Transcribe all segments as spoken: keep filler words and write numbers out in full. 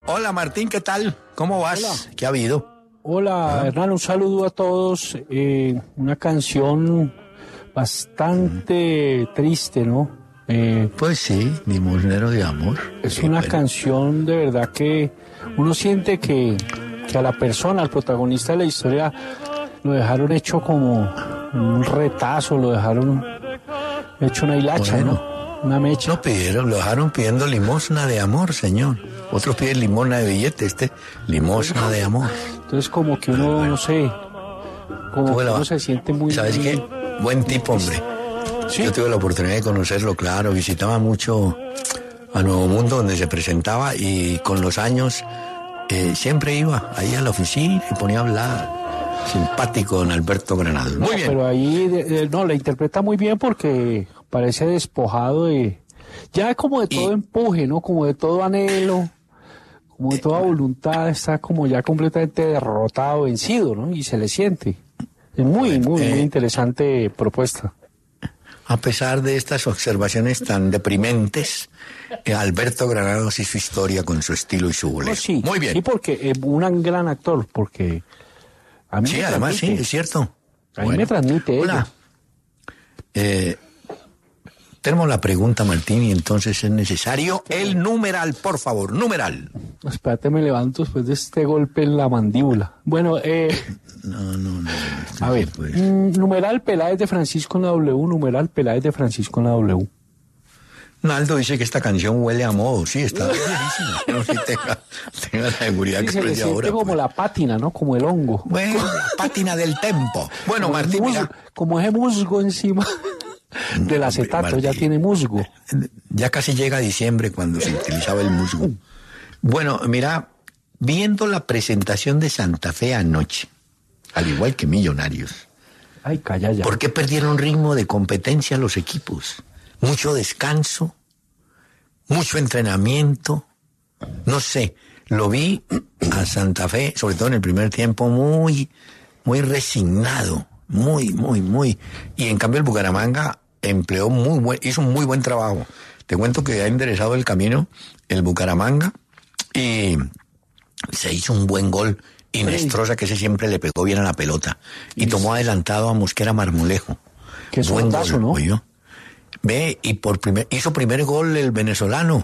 Hola Martín, ¿qué tal? ¿Cómo vas? Hola. ¿Qué ha habido? Hola, Hernán, un saludo a todos. Eh, una canción bastante triste, ¿no? Eh, Pues sí, limosnero de amor. es Sí, una bueno. canción de verdad que uno siente que, que a la persona, al protagonista de la historia, lo dejaron hecho como un retazo, lo dejaron hecho una hilacha, Bueno. ¿no? Una mecha. No pidieron, lo dejaron pidiendo limosna de amor, señor. Otros piden limosna de billete, este limosna de amor. Entonces como que uno, no sé, como Tuve que la- uno se siente muy... ¿Sabes qué? Buen tipo, hombre. Sí. Yo tuve la oportunidad de conocerlo, claro. Visitaba mucho a Nuevo Mundo, donde se presentaba, y con los años eh, siempre iba ahí a la oficina y ponía a hablar. Simpático, don Alberto Granados. Muy bien. Pero ahí, de- de- no, la interpreta muy bien porque parece despojado de, ya como de todo Y- empuje, ¿no? Como de todo anhelo, como de toda voluntad, está como ya completamente derrotado, vencido, ¿no? Y se le siente. Es muy, Bueno, muy, eh, muy interesante propuesta. A pesar de estas observaciones tan deprimentes, eh, Alberto Granados hizo historia con su estilo y su bolero. No, sí, Muy bien. sí, porque es un gran actor, porque a mí Sí, me además, sí, transmite, es cierto. a mí Bueno. me transmite Hola. ella. Eh, tenemos la pregunta, Martín, y entonces es necesario el numeral, por favor, numeral. Espérate, me levanto después de este golpe en la mandíbula. Bueno, eh... No, no, no. esto A sí, ver, pues. mm, numeral Peláez de Francisco en la W, numeral Peláez de Francisco en la W. Naldo dice que esta canción huele a modo. Sí, está viejísima. No sé si tenga, tenga la seguridad Sí, que se es le de siente ahora. como pues. la pátina, ¿no? Como el hongo. Bueno, la pátina del tempo. Bueno, Como el Martín, musgo- mira, como ese musgo encima del acetato, Martín. ya tiene musgo. ya casi llega diciembre cuando se utilizaba el musgo. Bueno, mira, viendo la presentación de Santa Fe anoche, al igual que Millonarios, Ay, calla ya. ¿por qué perdieron ritmo de competencia los equipos? Mucho descanso, mucho entrenamiento, no sé, lo vi a Santa Fe, sobre todo en el primer tiempo, muy, muy resignado, muy, muy, muy, y en cambio el Bucaramanga empleó muy buen, hizo un muy buen trabajo. Te cuento que ha enderezado el camino el Bucaramanga y se hizo un buen gol. Inestrosa, que ese siempre le pegó bien a la pelota. Y tomó adelantado a Mosquera Marmolejo. Qué Buen zurdazo, gol, ¿no? ¿oyó? Ve, y por primer, hizo primer gol el venezolano.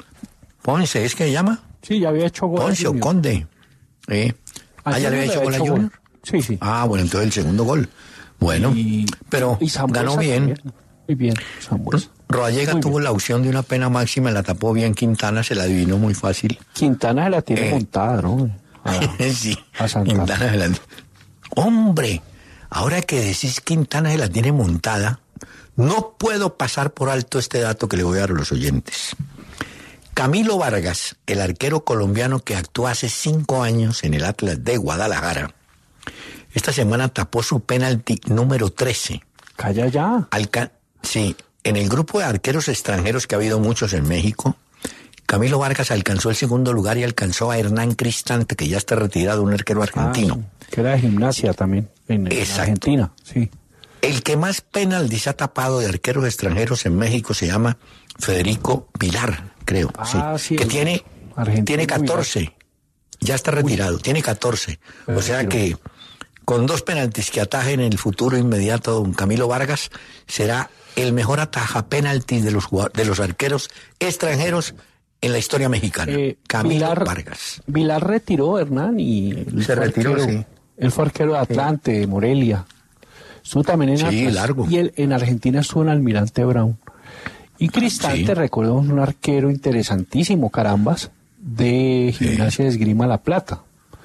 Ponce, ¿es que se llama? Sí, ya había hecho gol. Ponce o Junior. Conde. Eh. Ah, ya le había hecho gol a Junior. Sí, sí. Ah, bueno, entonces el segundo gol. Bueno, Y- pero y Sambuesa ganó bien. también. Muy bien, Sambuesa. Rodallega Muy tuvo bien. la opción de una pena máxima, la tapó bien Quintana, se la adivinó muy fácil. Quintana se la tiene Eh. montada, ¿no? Ah, sí, a Santa Fe. Quintana se la... Hombre, ahora que decís Quintana se la tiene montada, no puedo pasar por alto este dato que le voy a dar a los oyentes. Camilo Vargas, el arquero colombiano que actuó hace cinco años en el Atlas de Guadalajara, esta semana tapó su penalti número trece. Calla ya. Alca- sí, en el grupo de arqueros extranjeros que ha habido muchos en México, Camilo Vargas alcanzó el segundo lugar y alcanzó a Hernán Cristante, que ya está retirado, un arquero argentino. Ah, que era de gimnasia también, en, en Exacto. Argentina, sí. El que más penaltis ha tapado de arqueros extranjeros en México se llama Federico Vilar, creo. Ah, sí, que el tiene, argentino tiene catorce. Ya está retirado, tiene catorce. O sea Pero- que con dos penaltis que atajen en el futuro inmediato don Camilo Vargas, será el mejor ataja penaltis de los, jugad- de los arqueros extranjeros en la historia mexicana. Eh, Camilo Vilar, Vargas. Vilar retiró, Hernán, y él Se fue retiró, arquero- sí. Él fue arquero de Atlante, de Morelia. Estuvo también en Sí, Atlas. largo. Y él en Argentina estuvo en Almirante Brown. Y Cristante, Sí. recordemos, un arquero interesantísimo, carambas, de Gimnasia de Esgrima La Plata.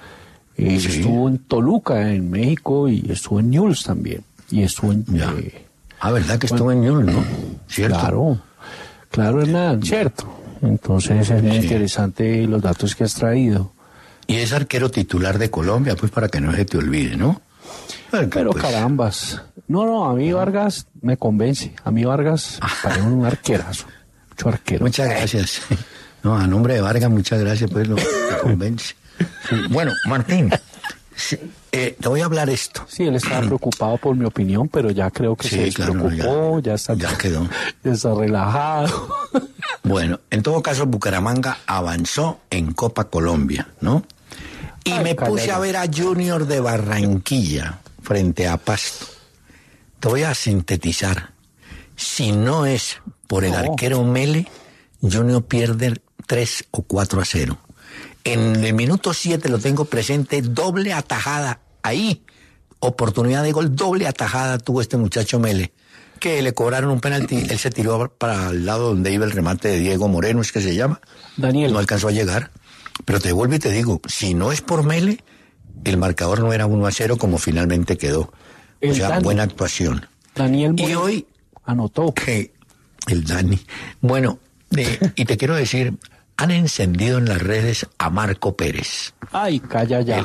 Eh, Sí. Estuvo en Toluca, en México, y estuvo en Newell's también. Y estuvo en... Ya. eh, Ah, ¿verdad que estuvo en Newell's, no? ¿Cierto? Claro, claro, Hernán, cierto. Entonces es muy interesante los datos que has traído. Y es arquero titular de Colombia, pues para que no se te olvide, ¿no? Porque, Pero pues, carambas. No, no, a mí Vargas me convence. A mí Vargas parece un arquerazo. Mucho arquero. Muchas gracias. No, a nombre de Vargas, muchas gracias, pues lo me convence. Sí. Bueno, Martín, Sí, eh, te voy a hablar esto. Sí, él estaba preocupado por mi opinión, pero ya creo que Sí, se claro, despreocupó, ya- ya, está, ya quedó. ya está relajado. Bueno, en todo caso, Bucaramanga avanzó en Copa Colombia, ¿no? Y Ay, me calla puse ya. a ver a Junior de Barranquilla frente a Pasto. Te voy a sintetizar. Si no es por el No. arquero Mele, Junior pierde tres o cuatro a cero. En el minuto siete lo tengo presente, doble atajada. Ahí, oportunidad de gol, doble atajada tuvo este muchacho Mele. Que le cobraron un penalti, él se tiró para el lado donde iba el remate de Diego Moreno, es que se llama. Daniel. No alcanzó a llegar. Pero te vuelvo y te digo, si no es por Mele, el marcador no era uno a cero como finalmente quedó. El o sea, Dani. buena actuación. Daniel Y Moreno hoy, anotó. que el Dani. Bueno, de- y te quiero decir, han encendido en las redes a Marco Pérez. Ay, calla ya.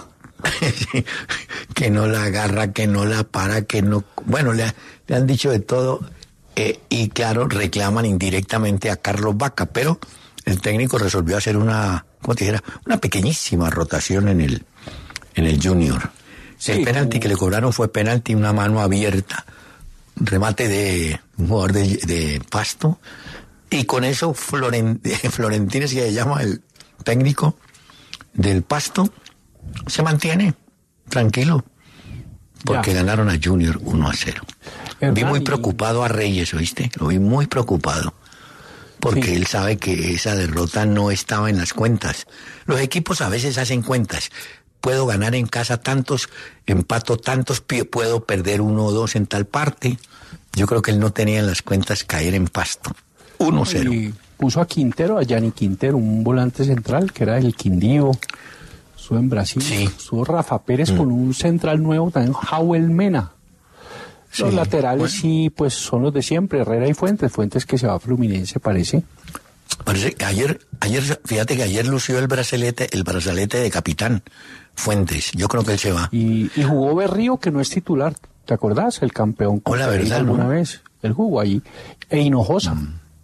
Que no la agarra, que no la para, que no... Bueno, le, le han dicho de todo eh, y claro, reclaman indirectamente a Carlos Vaca, pero el técnico resolvió hacer una, ¿cómo te dijera? Una pequeñísima rotación en el, en el Junior. Sí, el penalti como- que le cobraron fue penalti, una mano abierta, remate de un jugador de, de Pasto, y con eso Floren, Florentines, que se llama el técnico del Pasto, se mantiene tranquilo, porque Ya. ganaron a Junior uno a cero. Hernán, Vi muy y- preocupado a Reyes, ¿oíste? Lo vi muy preocupado, porque Sí. él sabe que esa derrota no estaba en las cuentas. Los equipos a veces hacen cuentas. Puedo ganar en casa tantos, empato tantos, pi- puedo perder uno o dos en tal parte. Yo creo que él no tenía en las cuentas caer en Pasto. uno a cero. Y puso a Quintero, a Yanni Quintero, un volante central que era el Quindío. Estuvo en Brasil. Sí. Estuvo Rafa Pérez con un central nuevo, también Jauel Mena. Los Sí, laterales bueno. sí, pues son los de siempre, Herrera y Fuentes. Fuentes que se va a Fluminense, parece. Parece que ayer, ayer, fíjate que ayer lució el brazalete, el brazalete de capitán Fuentes. Yo creo que él se va. Y, y jugó Berrío, que no es titular. ¿Te acordás? El campeón. con Hola, Pereira ¿verdad, alguna no? vez. Él jugó ahí. E Hinojosa.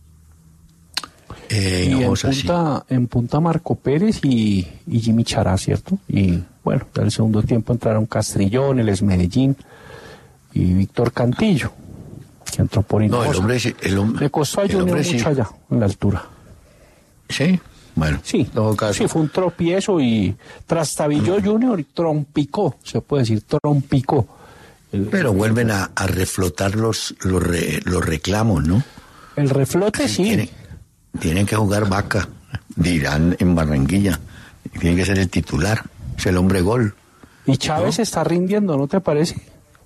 Eh, Y en Hinojosa, sí. punta, en punta Marco Pérez y, y Jimmy Chará, ¿cierto? Y bueno, ya el segundo tiempo entraron Castrillón, el Esmedellín y Víctor Cantillo, que entró por No, Hinojosa. el hombre, sí- el, hom- Le costó a el Junior hombre mucho sí. allá, en la altura. Sí, bueno. Sí, en todo caso. sí, fue un tropiezo y trastabilló Junior y trompicó, se puede decir, trompicó. El, Pero vuelven a, a reflotar los, los, re- los reclamos, ¿no? el reflote sí. Tienen, tienen que jugar Vaca, dirán en Barranquilla. Tiene que ser el titular, es el hombre gol. Y Chávez ¿No? está rindiendo, ¿no te parece?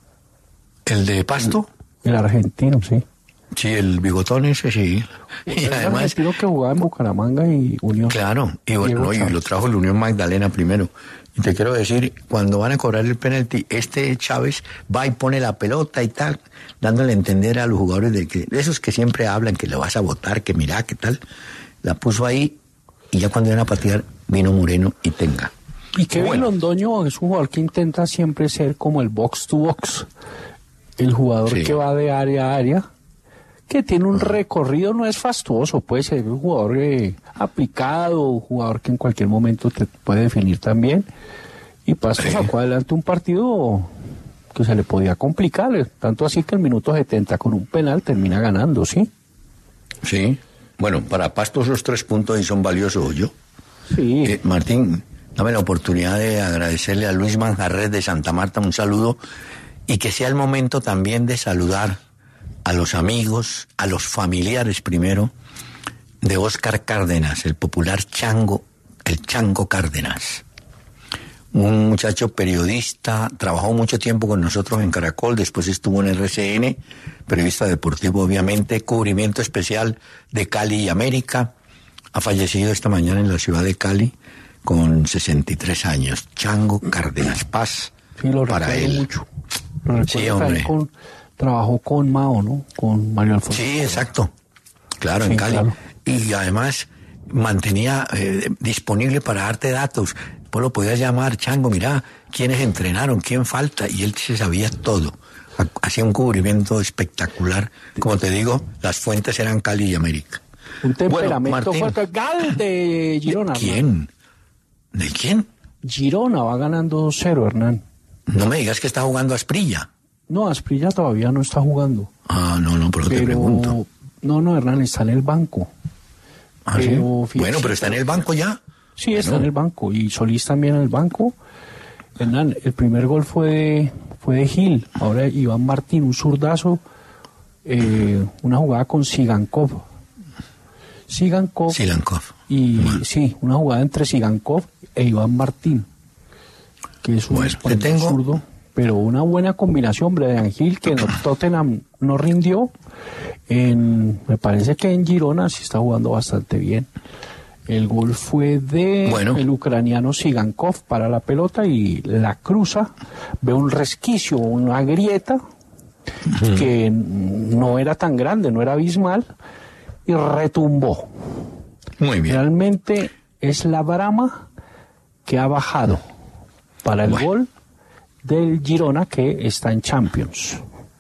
El de Pasto, El argentino, sí. sí, el bigotón ese, sí. Y El además, argentino que jugaba en Bucaramanga y Unión. claro, y, bueno, Diego no, y Chávez. lo trajo el Unión Magdalena primero. Y te quiero decir, cuando van a cobrar el penalti, este Chávez va y pone la pelota y tal, dándole a entender a los jugadores de que de esos que siempre hablan que le vas a votar, que mira, qué tal, la puso ahí y ya cuando iban a patear vino Moreno y tenga. Y Kevin Bueno. Londoño es un jugador que intenta siempre ser como el box to box, el jugador Sí. que va de área a área, que tiene un recorrido, no es fastuoso, puede ser un jugador eh, aplicado, un jugador que en cualquier momento te puede definir también. Y Pasto Sí. sacó adelante un partido que se le podía complicar, eh, tanto así que el minuto setenta con un penal termina ganando, ¿sí? Sí, bueno, para Pasto esos tres puntos y son valiosos, yo. Sí. Eh, Martín, dame la oportunidad de agradecerle a Luis Manjarres de Santa Marta un saludo y que sea el momento también de saludar a los amigos, a los familiares primero, de Óscar Cárdenas, el popular Chango, el Chango Cárdenas. Un muchacho periodista, trabajó mucho tiempo con nosotros en Caracol, después estuvo en R C N, periodista deportivo obviamente, cubrimiento especial de Cali y América. Ha fallecido esta mañana en la ciudad de Cali con sesenta y tres años. Chango Cárdenas, paz Sí, lo para recuerdo él. mucho. Lo recuerdo Sí, también hombre. con- trabajó con Mao, ¿no? Con Mario Alfonso. Sí, exacto. Claro, Sí, en Cali. claro. Y además mantenía eh, disponible para darte datos. Vos lo podías llamar, Chango, mira, quiénes entrenaron, quién falta, y él se sabía todo. Ha- Hacía un cubrimiento espectacular. Como te digo, las fuentes eran Cali y América. Un temperamento Martín. fuerte. Gal de Girona. ¿De quién? ¿De quién? Girona va ganando dos cero, Hernán. No me digas que está jugando Asprilla. No, Asprilla todavía no está jugando. Ah, no, no, pero, pero te pregunto. No, no, Hernán, está en el banco. ¿Ah, pero, sí? Bueno, pero está en el banco ya. Sí, bueno. Está en el banco. Y Solís también en el banco. Hernán, el primer gol fue de, fue de Gil. Ahora Iván Martín, un zurdazo. Eh, una jugada con Sigankov. Sigankov. Sigankov. Y bueno. Sí, una jugada entre Sigankov e Iván Martín, que es un bueno, español tengo... zurdo, pero una buena combinación, Brian Gil, que en Tottenham no rindió. En, me parece que en Girona sí está jugando bastante bien. El gol fue de bueno. el ucraniano Sigankov para la pelota y la cruza, ve un resquicio, una grieta uh-huh. que no era tan grande, no era abismal, y retumbó. Muy bien. Realmente es la brama que ha bajado para el bueno. gol del Girona, que está en Champions.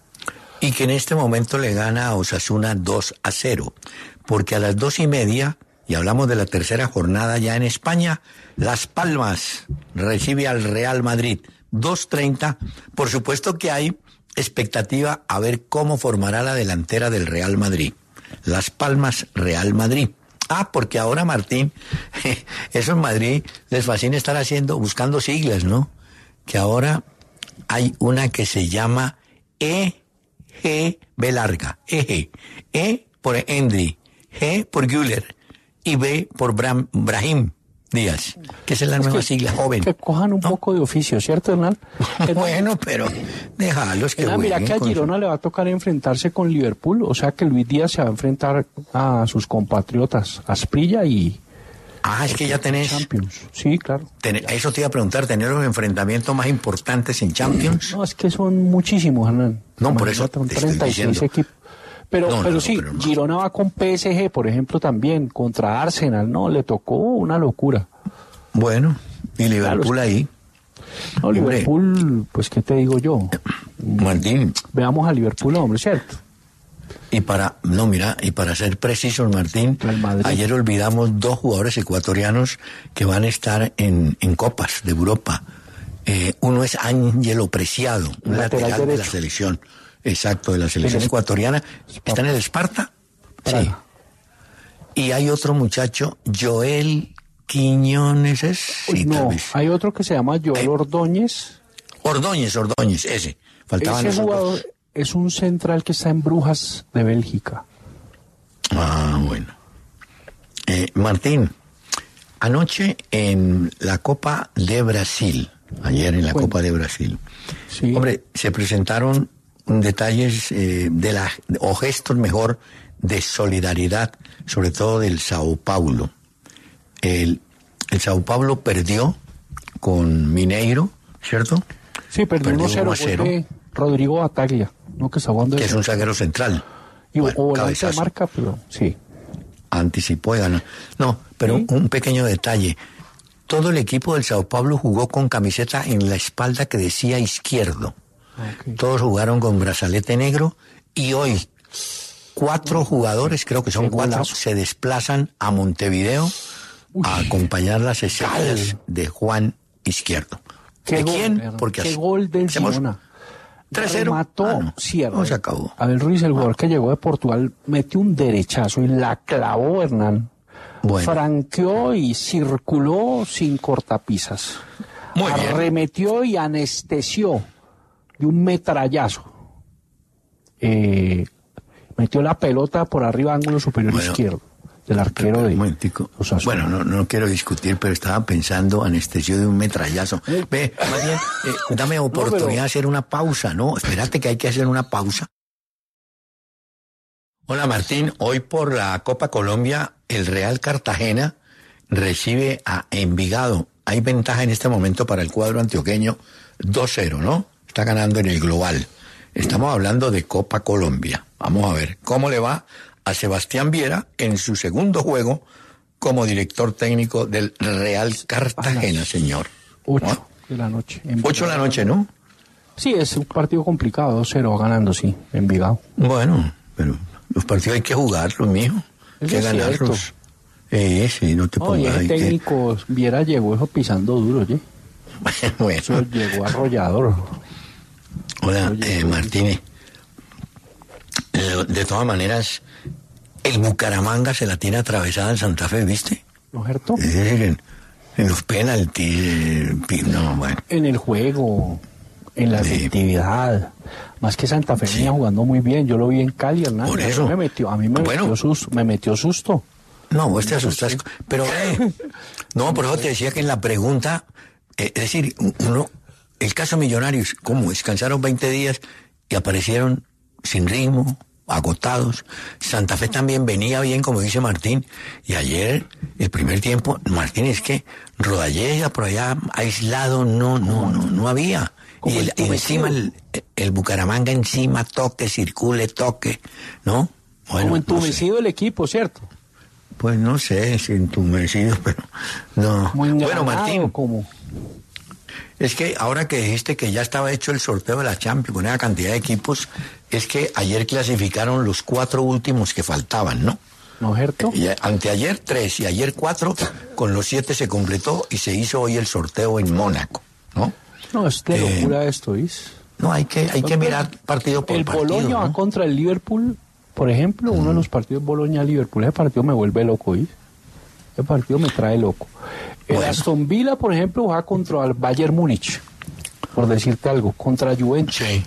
Y que en este momento le gana a Osasuna dos a cero, porque a las dos y media, y hablamos de la tercera jornada ya en España, Las Palmas recibe al Real Madrid, dos treinta. Por supuesto que hay expectativa a ver cómo formará la delantera del Real Madrid. Las Palmas, Real Madrid. Ah, porque ahora, Martín, eso en Madrid les fascina estar haciendo, buscando siglas, ¿no? Que ahora hay una que se llama E G, B larga, E G. E por Endri, G por Güler y B por Bram, Brahim Díaz, que es la es nueva que, sigla joven. Que cojan un ¿no? poco de oficio, ¿cierto, Hernán? Bueno, pero déjalos que Hernán, mira que a Girona su... le va a tocar enfrentarse con Liverpool, o sea que Luis Díaz se va a enfrentar a sus compatriotas, Asprilla y... Ah, es que ya tenés... Champions, sí, claro. Ten... Eso te iba a preguntar, ¿tener los enfrentamientos más importantes en Champions? No, es que son muchísimos, Hernán. No, Imagínate, por eso te treinta y seis equipos. Pero, no, no, pero sí, no, pero no. Girona va con P S G, por ejemplo, también, contra Arsenal, ¿no? Le tocó una locura. Bueno, y Liverpool claro, ahí. No, Liverpool, hombre. Pues, ¿qué te digo yo? Martín. Veamos a Liverpool, hombre, ¿cierto? Y para, no, mira, y para ser precisos, Martín, ayer olvidamos dos jugadores ecuatorianos que van a estar en, en Copas de Europa. Eh, uno es Ángelo Preciado, un lateral, lateral de la selección. Exacto, de la selección el ecuatoriana. ¿Está en el Esparta? Sí. Y hay otro muchacho, Joel Quiñones. ¿Es? Uy, sí, no, hay otro que se llama Joel Ordóñez. Ordóñez, Ordóñez, ese. Faltaban ese jugador dos. Es un central que está en Brujas de Bélgica. Ah, bueno. Eh, Martín, anoche en la Copa de Brasil, ayer en la bueno, Copa de Brasil, sí. Hombre, se presentaron detalles eh, de la, o gestos mejor, de solidaridad, sobre todo del Sao Paulo. El, el Sao Paulo perdió con Mineiro, ¿cierto? Sí, perdió uno a cero. Rodrigo Bataglia, ¿no? Que, está jugando que es un zaguero central. Y bueno, o volante de marca, pero sí. Anticipó y ganó. No, pero ¿sí? un, un pequeño detalle. Todo el equipo del Sao Paulo jugó con camiseta en la espalda que decía izquierdo. Okay. Todos jugaron con brazalete negro y hoy cuatro jugadores, creo que son cuatro, se desplazan a Montevideo Uy. a acompañar las esencias de Juan Izquierdo. ¿Qué ¿De gol, quién? Hernán? Porque ¿Qué gol del Girona? tres cero. Mató, ah, no. cierto. No se acabó. Abel Ruiz, el jugador ah. que llegó de Portugal, metió un derechazo y la clavó, Hernán. Bueno. Franqueó y circuló sin cortapisas. Muy bien. Arremetió y anestesió de un metrallazo. Eh, metió la pelota por arriba, ángulo superior bueno, izquierdo, del arquero de... Bueno, no, no quiero discutir, pero estaba pensando anestesio de un metrallazo. Ve, más bien, eh, dame oportunidad no, pero... de hacer una pausa, ¿no? Espérate que hay que hacer una pausa. Hola Martín, hoy por la Copa Colombia, el Real Cartagena recibe a Envigado. Hay ventaja en este momento para el cuadro antioqueño, dos cero, ¿no? Está ganando en el global. Estamos hablando de Copa Colombia. Vamos a ver cómo le va a Sebastián Viera en su segundo juego como director técnico del Real Cartagena, señor. Ocho ¿no? de la noche. Ocho de la noche, ¿no? Sí, es un partido complicado, dos cero ganando, sí, Envigado. Bueno, pero los partidos hay que jugarlos, mijo. Hay que ganarlos. Eh, sí, no te pongas. Oye, el técnico, que... Viera, llegó eso pisando duro, ¿oye? Bueno. Eso llegó arrollador. Hola, eh, Martínez. Eh, de todas maneras, el Bucaramanga se la tiene atravesada en Santa Fe, ¿viste? ¿No es cierto? Es decir, en, en los penaltis, eh, no, bueno. En el juego, en la Sí. efectividad. Más que Santa Fe venía Sí. jugando muy bien. Yo lo vi en Cali, Hernán. Por eso. Me metió, a mí me, Bueno. metió susto, me metió susto. No, vos te asustas. Pero, eh, no, por eso te decía que en la pregunta, eh, es decir, uno, el caso Millonarios, ¿cómo? Descansaron veinte días y aparecieron sin ritmo, agotados. Santa Fe también venía bien, como dice Martín. Y ayer, el primer tiempo, Martín, es que Rodallega por allá aislado, no, no, no, no había. Y, el, y encima el, el Bucaramanga encima, toque, circule, toque, ¿no? Bueno, Como entumecido no sé. el equipo, ¿cierto? Pues no sé si entumecido, pero no. Muy Bueno, Martín, como... es que ahora que dijiste que ya estaba hecho el sorteo de la Champions con esa cantidad de equipos, es que ayer clasificaron los cuatro últimos que faltaban, ¿no? ¿No es cierto? Y anteayer tres y ayer cuatro, con los siete se completó y se hizo hoy el sorteo en Mónaco, ¿no? No, es de Eh, locura esto, ¿vís? No, hay que, hay que mirar partido por El partido, Boloña va ¿no? contra el Liverpool, por ejemplo, uno de los partidos Boloña-Liverpool. Ese partido me vuelve loco, ¿vís? Ese partido me trae loco. El Bueno. Aston Villa, por ejemplo, va contra el Bayern Múnich, por decirte algo, contra Juventus. Sí.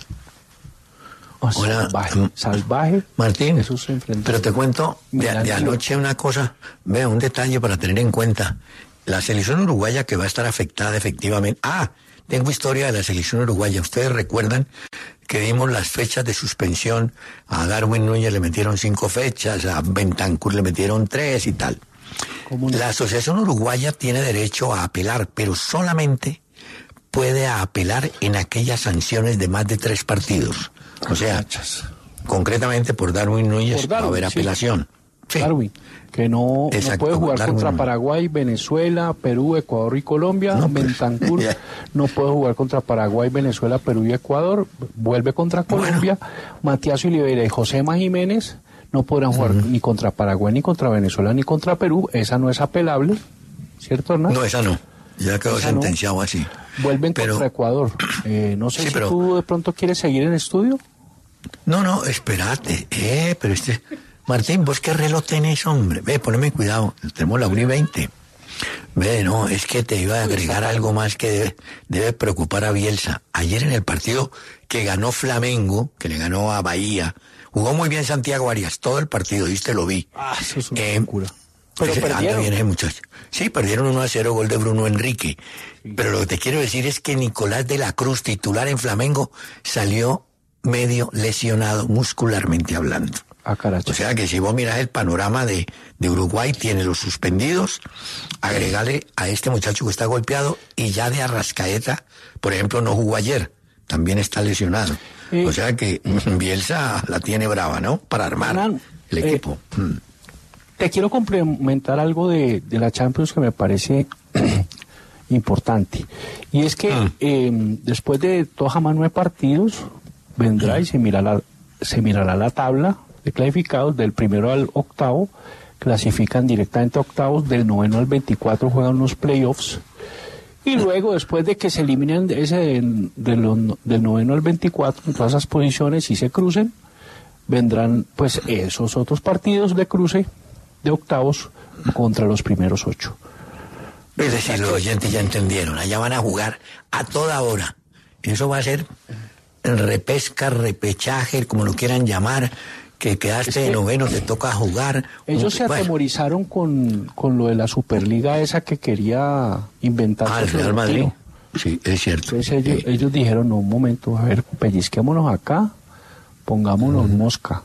Oh, Hola, salvaje, mm, salvaje. Martín, Eso se enfrentó. pero te cuento de, Mira, de tío. anoche una cosa, vea, un detalle para tener en cuenta. La selección uruguaya que va a estar afectada efectivamente. Ah, tengo historia de la selección uruguaya. Ustedes recuerdan que dimos las fechas de suspensión. A Darwin Núñez le metieron cinco fechas, a Bentancur le metieron tres y tal. ¿Cómo no? La Asociación Uruguaya tiene derecho a apelar, pero solamente puede apelar en aquellas sanciones de más de tres partidos. O sea, Cachas. concretamente por Darwin Núñez Por va a Darwin, haber sí. apelación. Sí. Darwin, que no, no Exacto, puede jugar Darwin. contra Paraguay, Venezuela, Perú, Ecuador y Colombia. No, pues, Bentancur ya. no puede jugar contra Paraguay, Venezuela, Perú y Ecuador. Vuelve contra Colombia. Matías Oliveira y Josema Jiménez no podrán jugar Uh-huh. ni contra Paraguay, ni contra Venezuela, ni contra Perú. Esa no es apelable, ¿cierto, Hernán? No, esa no. Ya quedó Esa no. sentenciado así. Vuelven pero- contra Ecuador. Eh, no sé Sí, si pero- tú de pronto quieres seguir en estudio. No, no, espérate. Eh, pero este... Martín, ¿vos qué reloj tenés, hombre? Ve, poneme cuidado. Tenemos la una y veinte. Ve, no, es que te iba a agregar algo más que debe, debe preocupar a Bielsa. Ayer en el partido que ganó Flamengo, que le ganó a Bahía, jugó muy bien Santiago Arias, todo el partido, ¿viste? Lo vi. Ah, eso es una Eh, locura. Pero Ese- anda perdieron. bien ese muchacho. Sí, perdieron uno a cero, gol de Bruno Enrique. Pero lo que te quiero decir es que Nicolás de la Cruz, titular en Flamengo, salió medio lesionado muscularmente hablando. Ah, caracho. O sea que si vos mirás el panorama de, de Uruguay, tiene los suspendidos, agregale a este muchacho que está golpeado y ya de Arrascaeta, por ejemplo, no jugó ayer, también está lesionado. Eh, o sea que Bielsa la tiene brava, ¿no? Para armar Hernán, el eh, equipo. Mm. Te quiero complementar algo de, de la Champions que me parece importante. Y es que Mm. eh, después de todos jamás nueve partidos, vendrá y se mirará, se mirará la tabla de clasificados del primero al octavo, clasifican directamente a octavos, del noveno al veinticuatro juegan los playoffs. Y luego, después de que se eliminen de ese de, de los- del noveno al veinticuatro, en todas esas posiciones y se crucen, vendrán pues esos otros partidos de cruce de octavos contra los primeros ocho. Es decir, los oyentes ya entendieron, allá van a jugar a toda hora. Eso va a ser repesca, repechaje, como lo quieran llamar, que quedaste Es que de noveno, te toca jugar. Ellos se Bueno, atemorizaron con, con lo de la Superliga esa que quería inventar. ah, el Real Madrid. Sí, es cierto. Entonces ellos, Sí. ellos dijeron, no, un momento, a ver, pellizquémonos acá, pongámonos mosca.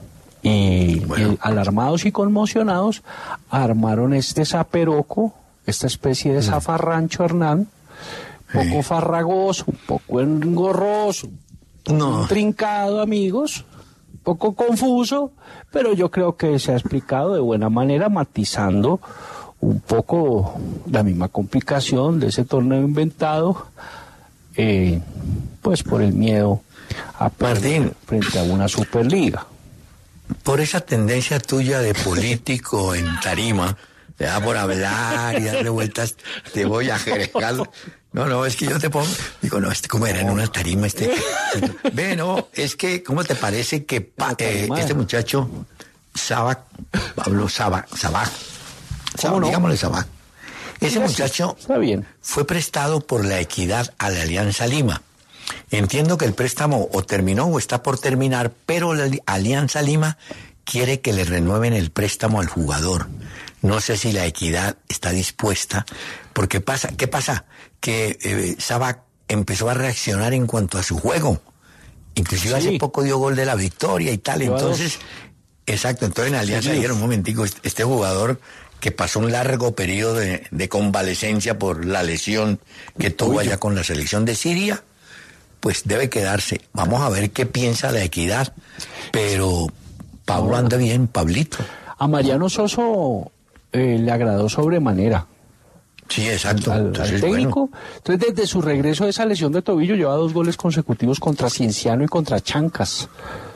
Y Bueno. eh, alarmados y conmocionados, armaron este zaperoco, esta especie de zafarrancho, Hernán, un poco Sí. farragoso, un poco engorroso, No. un trincado, amigos, un poco confuso, pero yo creo que se ha explicado de buena manera, matizando un poco la misma complicación de ese torneo inventado, eh, pues por el miedo a perder Martín. frente a una Superliga. Por esa tendencia tuya de político en tarima, te da por hablar y darle vueltas, te voy a agregar. No, no, es que yo te pongo, digo, no, este como era en una tarima, este. Ve, no, es que, ¿cómo te parece que pa, eh, este muchacho, Sabac, Pablo Sabac, Sabac, Sabac, no? digámosle Sabac, ese muchacho está bien. Fue prestado por La Equidad a la Alianza Lima. Entiendo que el préstamo o terminó o está por terminar, pero la Alianza Lima quiere que le renueven el préstamo al jugador. No sé si La Equidad está dispuesta, porque pasa, ¿qué pasa? Que eh, Sabac empezó a reaccionar en cuanto a su juego. Inclusive sí. hace poco dio gol de la victoria y tal. Lleva entonces, dos. exacto, entonces en Alianza sí, dijeron, un momentico, este jugador que pasó un largo periodo de, de convalecencia por la lesión que tuvo allá con la selección de Siria, pues debe quedarse. Vamos a ver qué piensa La Equidad. Pero Pablo anda bien, Pablito. A Mariano Soso eh, le agradó sobremanera. Sí, exacto. Al, Entonces, al técnico. Bueno. Entonces, desde su regreso de esa lesión de tobillo, lleva dos goles consecutivos contra Cienciano y contra Chancas.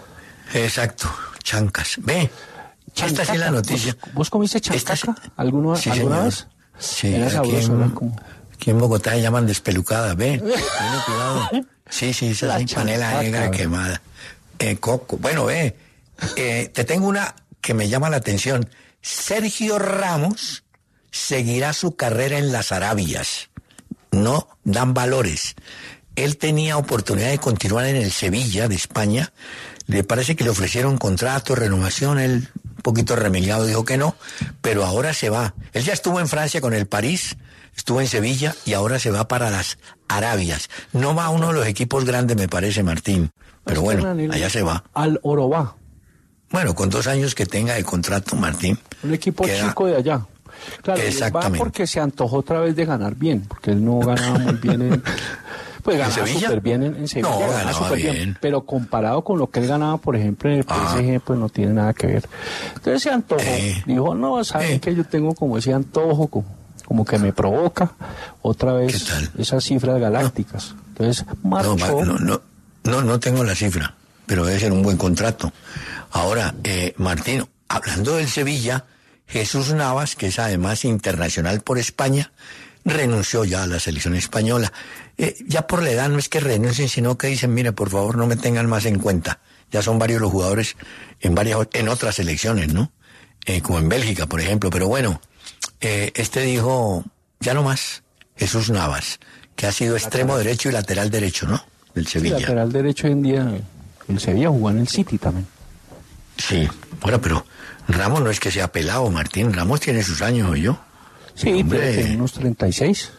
Exacto, Chancas. Ve, Chancaca. Esta sí es la noticia. ¿Vos, vos comiste chancaca Esta... ¿Alguna, sí, ¿alguna vez? Sí, era sabroso, en, era como... aquí en Bogotá se llaman despelucada, ve. Ten cuidado. Sí, sí, esa es panela negra quemada. Eh, coco. Bueno, ve, eh, te tengo una que me llama la atención. Sergio Ramos seguirá su carrera en las Arabias. No dan valores. Él tenía oportunidad de continuar en el Sevilla de España. Le parece que le ofrecieron contrato, renovación. Él, un poquito remilgado, dijo que no. Pero ahora se va. Él ya estuvo en Francia con el París, estuvo en Sevilla y ahora se va para las Arabias. No va a uno de los equipos grandes, me parece, Martín. Pero bueno, allá se va. Al Orobá. Bueno, con dos años que tenga de contrato, Martín. Un equipo queda... chico de allá. Claro, exactamente. Va porque se antojó otra vez de ganar bien, porque él no ganaba muy bien en... Pues ganaba súper bien en, en Sevilla, no, ganaba ganaba súper bien. bien, pero comparado con lo que él ganaba, por ejemplo, en el P S G, ah. pues no tiene nada que ver. Entonces se antojó, eh, dijo, no, saben eh. que yo tengo como ese antojo, como, como que me provoca otra vez esas cifras galácticas. No. Entonces marchó. No, no, no, no tengo la cifra, pero debe ser un buen contrato. Ahora, eh, Martín, hablando del Sevilla, Jesús Navas, que es además internacional por España, renunció ya a la selección española. Eh, ya por la edad no es que renuncien, sino que dicen, mire, por favor, no me tengan más en cuenta. Ya son varios los jugadores en varias en otras selecciones, ¿no? Eh, como en Bélgica, por ejemplo. Pero bueno, eh, este dijo, ya no más, Jesús Navas, que ha sido lateral. Extremo derecho y lateral derecho, ¿no? Del Sevilla. Sí, lateral derecho hoy en día, el Sevilla jugó en el City también. Sí, bueno, pero Ramos no es que sea pelado, Martín. Ramos tiene sus años, ¿o yo? Sí, hombre. Pero tiene unos treinta y seis.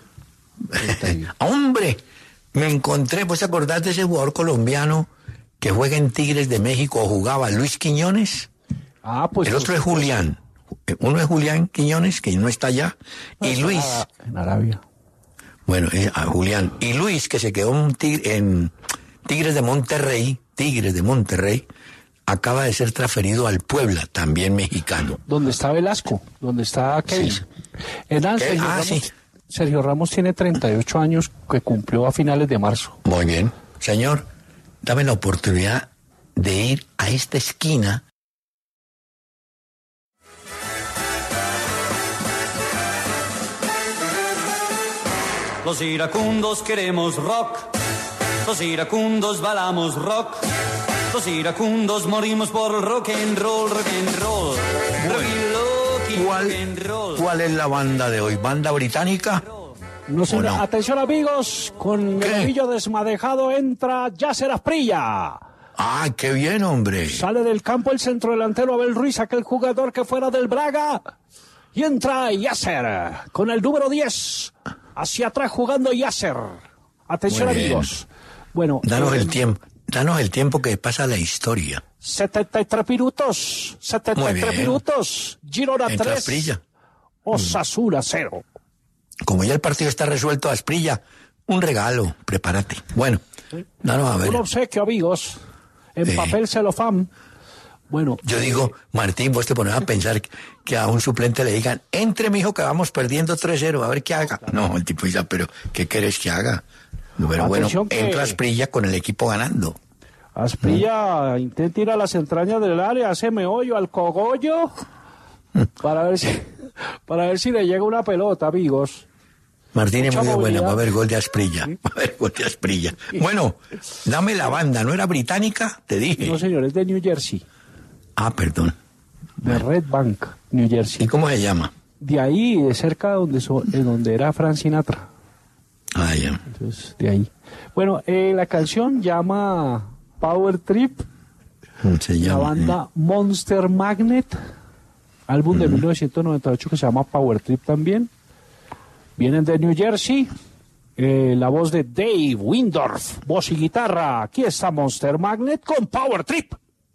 ¡Hombre! Me encontré, ¿vos te acordás de ese jugador colombiano que juega en Tigres de México o jugaba, Luis Quiñones? Ah, pues... El otro es Julián. Uno es Julián Quiñones, que no está allá, no, y está Luis... En Arabia. Bueno, es a Julián. Y Luis, que se quedó en, tigre, en Tigres de Monterrey, Tigres de Monterrey, acaba de ser transferido al Puebla, también mexicano. ¿Dónde está Velasco? ¿Dónde está Kevin? Sí. Sergio, ah, Ramos, sí. Sergio Ramos tiene treinta y ocho años, que cumplió a finales de marzo. Muy bien. Señor, dame la oportunidad de ir a esta esquina. Los iracundos queremos rock, los iracundos balamos rock. Los iracundos morimos por rock and roll, rock and roll. Bueno, ¿cuál, rock and roll. ¿Cuál es la banda de hoy? ¿Banda británica? No sé, no? Atención amigos, con ¿Qué? El ovillo desmadejado entra Yasser Asprilla. ¡Ah, qué bien, hombre! Sale del campo el centrodelantero Abel Ruiz, aquel jugador que fuera del Braga. Y entra Yasser con el número diez. Hacia atrás jugando Yasser. Atención amigos. Bueno, danos eh, el tiempo. Danos el tiempo que pasa la historia. setenta y tres minutos. setenta y tres minutos. Girona tres. Osasuna cero. Como ya el partido está resuelto, Asprilla, un regalo. Prepárate. Bueno, danos a ver. Un obsequio, amigos. En eh. papel celofán. Bueno. Yo digo, Martín, vos te pones a pensar que a un suplente le digan, entre, mijo, que vamos perdiendo tres cero, a ver qué haga. No, el tipo dice, pero ¿qué querés que haga? Pero bueno, que entra Asprilla con el equipo ganando. Asprilla ¿Mm? intenta ir a las entrañas del área, hace meollo al cogollo para ver si, para ver si le llega una pelota, amigos. Martín es Mucha muy buena, movilidad. va a haber gol de Asprilla. ¿Sí? Va a haber gol de Asprilla. Bueno, dame la banda, ¿no era británica? Te dije. No, señores, de New Jersey, Ah, perdón. de Red Bank, New ¿Y Jersey. cómo se llama? De ahí, de cerca de donde, so- de donde era Frank Sinatra. Ah, ya. Entonces, de ahí. Bueno, eh, la canción llama Power Trip, Se la llama. banda Monster Magnet, álbum de Ujú. mil novecientos noventa y ocho que se llama Power Trip también. Vienen de New Jersey. Eh, la voz de Dave Windorf, voz y guitarra. Aquí está Monster Magnet con Power Trip.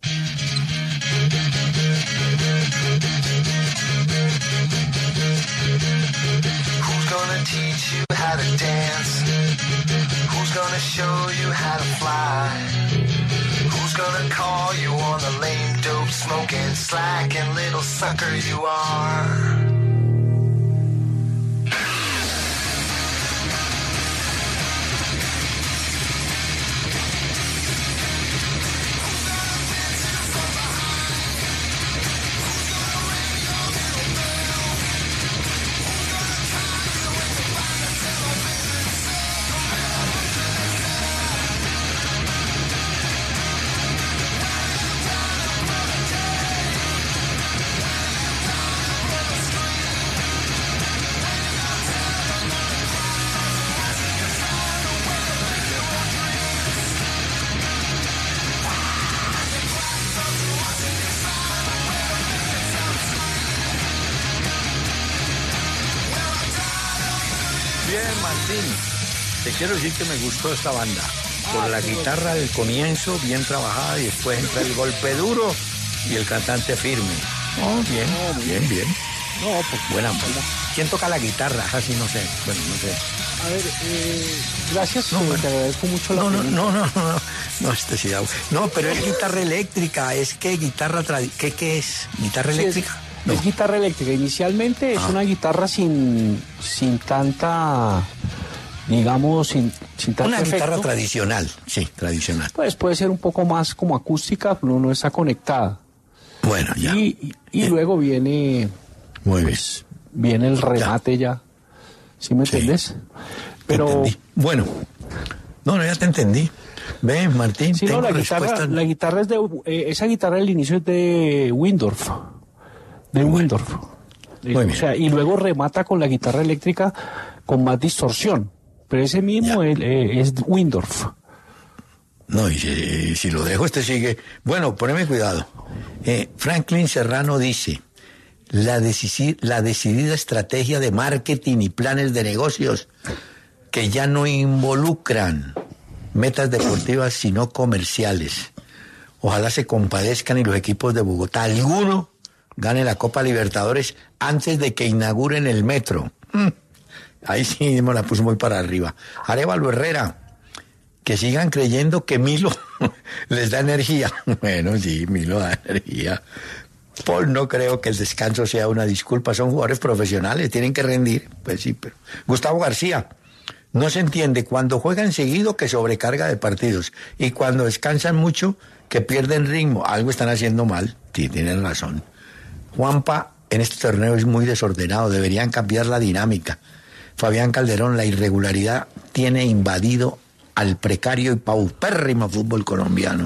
Who's gonna teach you how to dance? Who's gonna show you how to fly? Who's gonna call you on the lame dope smoking slacking little sucker you are? Bien, Martín. Te quiero decir que me gustó esta banda. Por la guitarra del comienzo, bien trabajada, y después entra el golpe duro y el cantante firme. Oh, bien, bien, bien. No, pues Buena. ¿Quién toca la guitarra? Así no sé. Bueno, no sé. a ver, eh, gracias, No, eh, bueno. te agradezco mucho la No, no, pregunta. no, no, no, no, este sí da- No, pero es guitarra eléctrica, es que guitarra tradi- ¿qué, qué es? ¿Guitarra Sí, es- eléctrica? Es, No. guitarra eléctrica. Inicialmente es Ah. una guitarra sin, sin tanta, digamos, sin, sin tanto Una guitarra efecto. tradicional, sí, tradicional. Pues puede ser un poco más como acústica, pero no está conectada. Bueno, ya. Y, y, y luego viene, Muy bien. pues, viene el remate ya. ¿Sí me Sí. entiendes? Pero Entendí. Bueno, no, no, ya te entendí. Ven, Martín, si no, tengo la guitarra, respuestas. la guitarra es de, eh, esa guitarra al inicio es de Windorf. De Windorf. Muy bien. O sea, y luego remata con la guitarra eléctrica con más distorsión. Pero ese mismo Ya. es, eh, es Windorf. No, y si, si lo dejo, este sigue. Bueno, poneme cuidado. Eh, Franklin Serrano dice, la, decisi- la decidida estrategia de marketing y planes de negocios que ya no involucran metas deportivas sino comerciales. Ojalá se compadezcan y los equipos de Bogotá, alguno, gane la Copa Libertadores antes de que inauguren el metro. Mm, Ahí sí me la puso muy para arriba. Arévalo Herrera, que sigan creyendo que Milo les da energía. Bueno, sí, Milo da energía. Paul, no creo que el descanso sea una disculpa, son jugadores profesionales, tienen que rendir. Pues sí, pero... Gustavo García, no se entiende cuando juegan seguido que sobrecarga de partidos y cuando descansan mucho que pierden ritmo, algo están haciendo mal. Sí, tienen razón. Juanpa, en este torneo es muy desordenado, deberían cambiar la dinámica. Fabián Calderón, la irregularidad tiene invadido al precario y paupérrimo fútbol colombiano.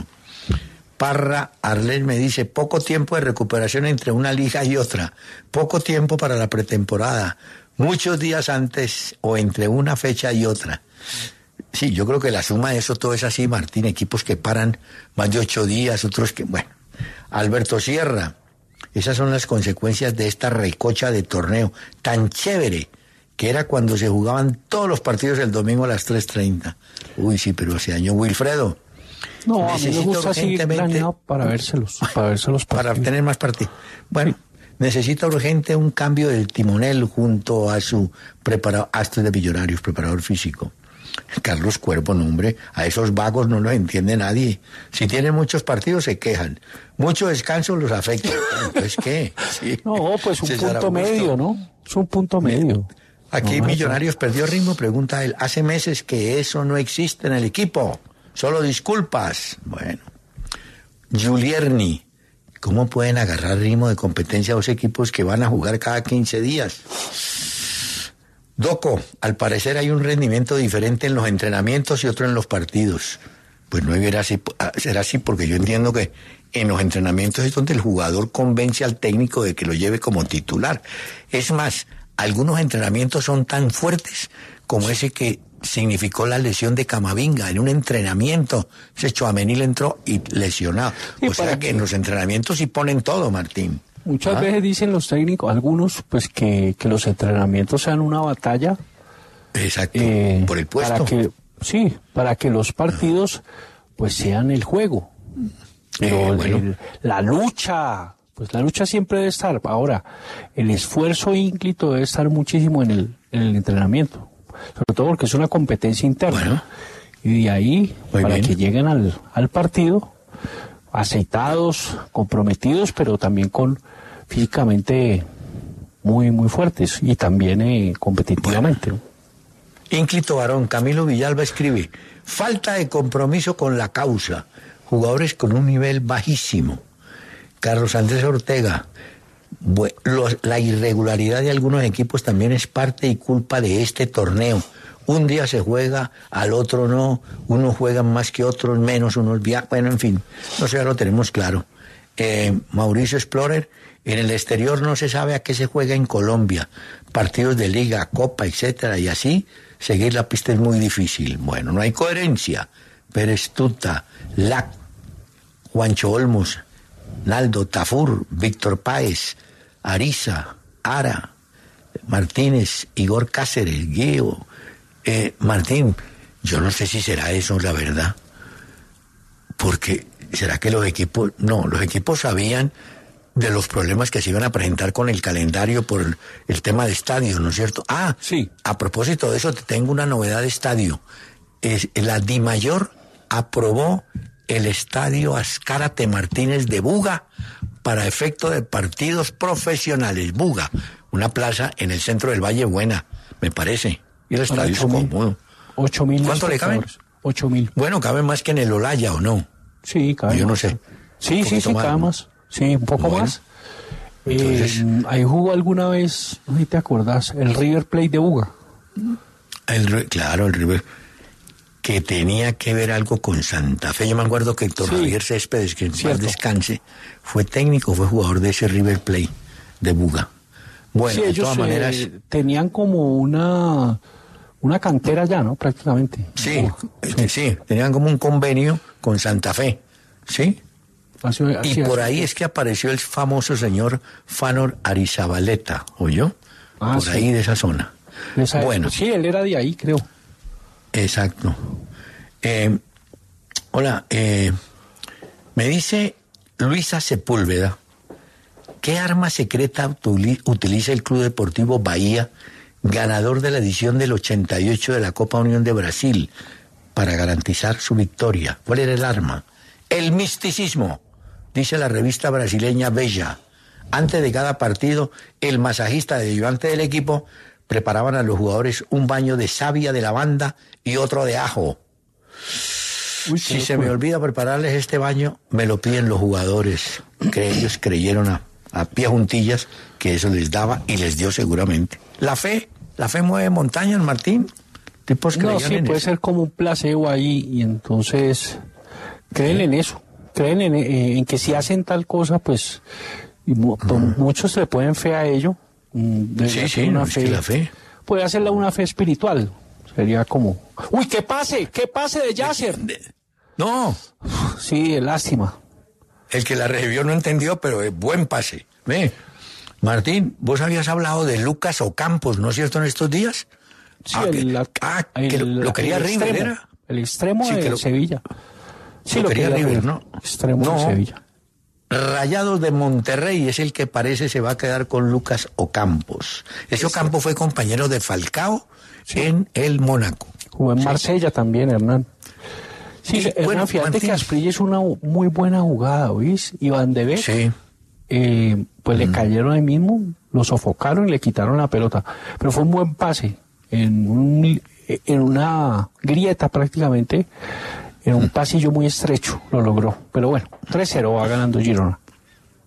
Parra Arlés me dice, poco tiempo de recuperación entre una liga y otra, poco tiempo para la pretemporada, muchos días antes o entre una fecha y otra. Sí, yo creo que la suma de eso todo es así, Martín, equipos que paran más de ocho días, otros que, bueno. Alberto Sierra, esas son las consecuencias de esta recocha de torneo tan chévere que era cuando se jugaban todos los partidos el domingo a las tres treinta. Uy, sí, pero se dañó Wilfredo. No, a mí me Necesito gusta así urgentemente- planeado para vérselos, para vérselos Para partidos. tener más partidos. Bueno, necesita urgente un cambio del timonel junto a su preparador, Astros de Millonarios, preparador físico. Carlos Cuervo, no, hombre, a esos vagos no los entiende nadie. Si tienen muchos partidos se quejan, mucho descanso los afecta. Entonces, ¿qué? Sí. No, pues un César punto Augusto. medio, ¿no? Es un punto medio. Aquí No, Millonarios perdió ritmo, pregunta él. Hace meses que eso no existe en el equipo. Solo disculpas. Bueno. Giulierni, ¿Cómo pueden agarrar ritmo de competencia dos equipos que van a jugar cada quince días? Doco, al parecer hay un rendimiento diferente en los entrenamientos y otro en los partidos. Pues no debería ser así, porque yo entiendo que en los entrenamientos es donde el jugador convence al técnico de que lo lleve como titular. Es más, algunos entrenamientos son tan fuertes como ese que significó la lesión de Camavinga. En un entrenamiento, ese Tchouaméni le entró y lesionado. Sí, o sea que, que en los entrenamientos sí ponen todo, Martín. Muchas ¿Ah? veces dicen los técnicos, algunos, pues que, que los entrenamientos sean una batalla. Exacto, eh, por el puesto. Para que, sí, para que los partidos pues sean el juego. Pero eh, bueno. el, la lucha, pues la lucha siempre debe estar. Ahora, el esfuerzo ínclito debe estar muchísimo en el, en el entrenamiento. Sobre todo porque es una competencia interna. Bueno. Y de ahí, Muy para bien. que lleguen al, al partido, aceitados, comprometidos, pero también con físicamente muy, muy fuertes y también eh, competitivamente. Bueno. Ínclito varón, Camilo Villalba escribe: falta de compromiso con la causa, jugadores con un nivel bajísimo. Carlos Andrés Ortega: bueno, los, la irregularidad de algunos equipos también es parte y culpa de este torneo. Un día se juega, al otro no, unos juegan más que otros, menos, unos viajan, bueno, en fin, no sé, ya lo tenemos claro. Eh, Mauricio Explorer: en el exterior no se sabe a qué se juega en Colombia, partidos de liga, copa, etcétera, y así seguir la pista es muy difícil. Bueno, no hay coherencia. Pérez Tuta, Lac, Juancho Olmos, Naldo, Tafur, Víctor Páez, Ariza, Ara, Martínez, Igor Cáceres, Guío. Eh, Martín, yo no sé si será eso la verdad, porque será que los equipos, no, los equipos sabían de los problemas que se iban a presentar con el calendario por el, el tema de estadio, ¿no es cierto? Ah, sí. A propósito de eso, te tengo una novedad de estadio. Es, la Dimayor aprobó el estadio Azcárate Martínez de Buga para efecto de partidos profesionales. Buga, una plaza en el centro del Valle Buena, me parece. Y el estadio es cómodo. Ocho mil. ¿Cuánto le caben? Ocho mil. Bueno, cabe más que en el Olaya, ¿o no? Sí, cabe. Yo no sé. Sí, sí, sí, cabe más. Sí, un poco bueno, más. Entonces, eh, ahí jugó alguna vez, no sé si te acordás, el River Plate de Buga. El, claro, el River, que tenía que ver algo con Santa Fe. Yo me acuerdo que Héctor sí. Javier Céspedes, que en paz descanse, fue técnico, fue jugador de ese River Plate de Buga. Bueno, sí, de ellos todas maneras, eh, tenían como una una cantera ya, ¿no? Prácticamente. Sí, sí, sí, tenían como un convenio con Santa Fe, ¿sí? Así, así, y por así. Ahí es que apareció el famoso señor Fanor Arizabaleta, ¿oyó? Ah, por sí. Ahí de esa zona. Esa, bueno. Sí, él era de ahí, creo. Exacto. Eh, hola, eh, me dice Luisa Sepúlveda, ¿qué arma secreta utiliza el Club Deportivo Bahía, ganador de la edición del ochenta y ocho de la Copa Unión de Brasil, para garantizar su victoria? ¿Cuál era el arma? El misticismo, dice la revista brasileña Bella. Antes de cada partido, el masajista de ayudante del equipo preparaban a los jugadores un baño de savia de lavanda y otro de ajo. Uy, si se me olvida prepararles este baño, me lo piden los jugadores, que ellos creyeron a, a pie juntillas que eso les daba y les dio seguramente. La fe, la fe mueve montañas, Martín. Tipos no, sí, puede eso. Ser como un placebo ahí y entonces creen sí. en eso, creen en, en que si hacen tal cosa, pues y mu uh-huh. muchos le ponen fe a ello. Sí, sí, una fe, es que la fe. Puede hacerla una fe espiritual. Sería como, uy, que pase, que pase de Yasser. No. Sí, lástima. El que la recibió no entendió, pero es buen pase. Ve, Martín, vos habías hablado de Lucas Ocampos, ¿no es cierto, en estos días? Sí, ah, el, que, la, ah, el, que lo, lo quería River, extremo, ¿era? El extremo sí, de lo, Sevilla. Sí, lo, lo quería, quería River, ¿no? Extremo no. de Sevilla. Rayados de Monterrey es el que parece se va a quedar con Lucas Ocampos. Ese Ocampos fue compañero de Falcao sí. en el Mónaco. Jugó en Marsella sí. también, Hernán. Sí, y, Hernán, bueno, fíjate Martín. que Asprilla es una muy buena jugada, ¿oís? Y Van de Beek, sí. eh, pues mm. le cayeron ahí mismo, lo sofocaron y le quitaron la pelota. Pero fue un buen pase, en, un, en una grieta prácticamente, en un pasillo muy estrecho, lo logró. Pero bueno, tres cero va ganando Girona.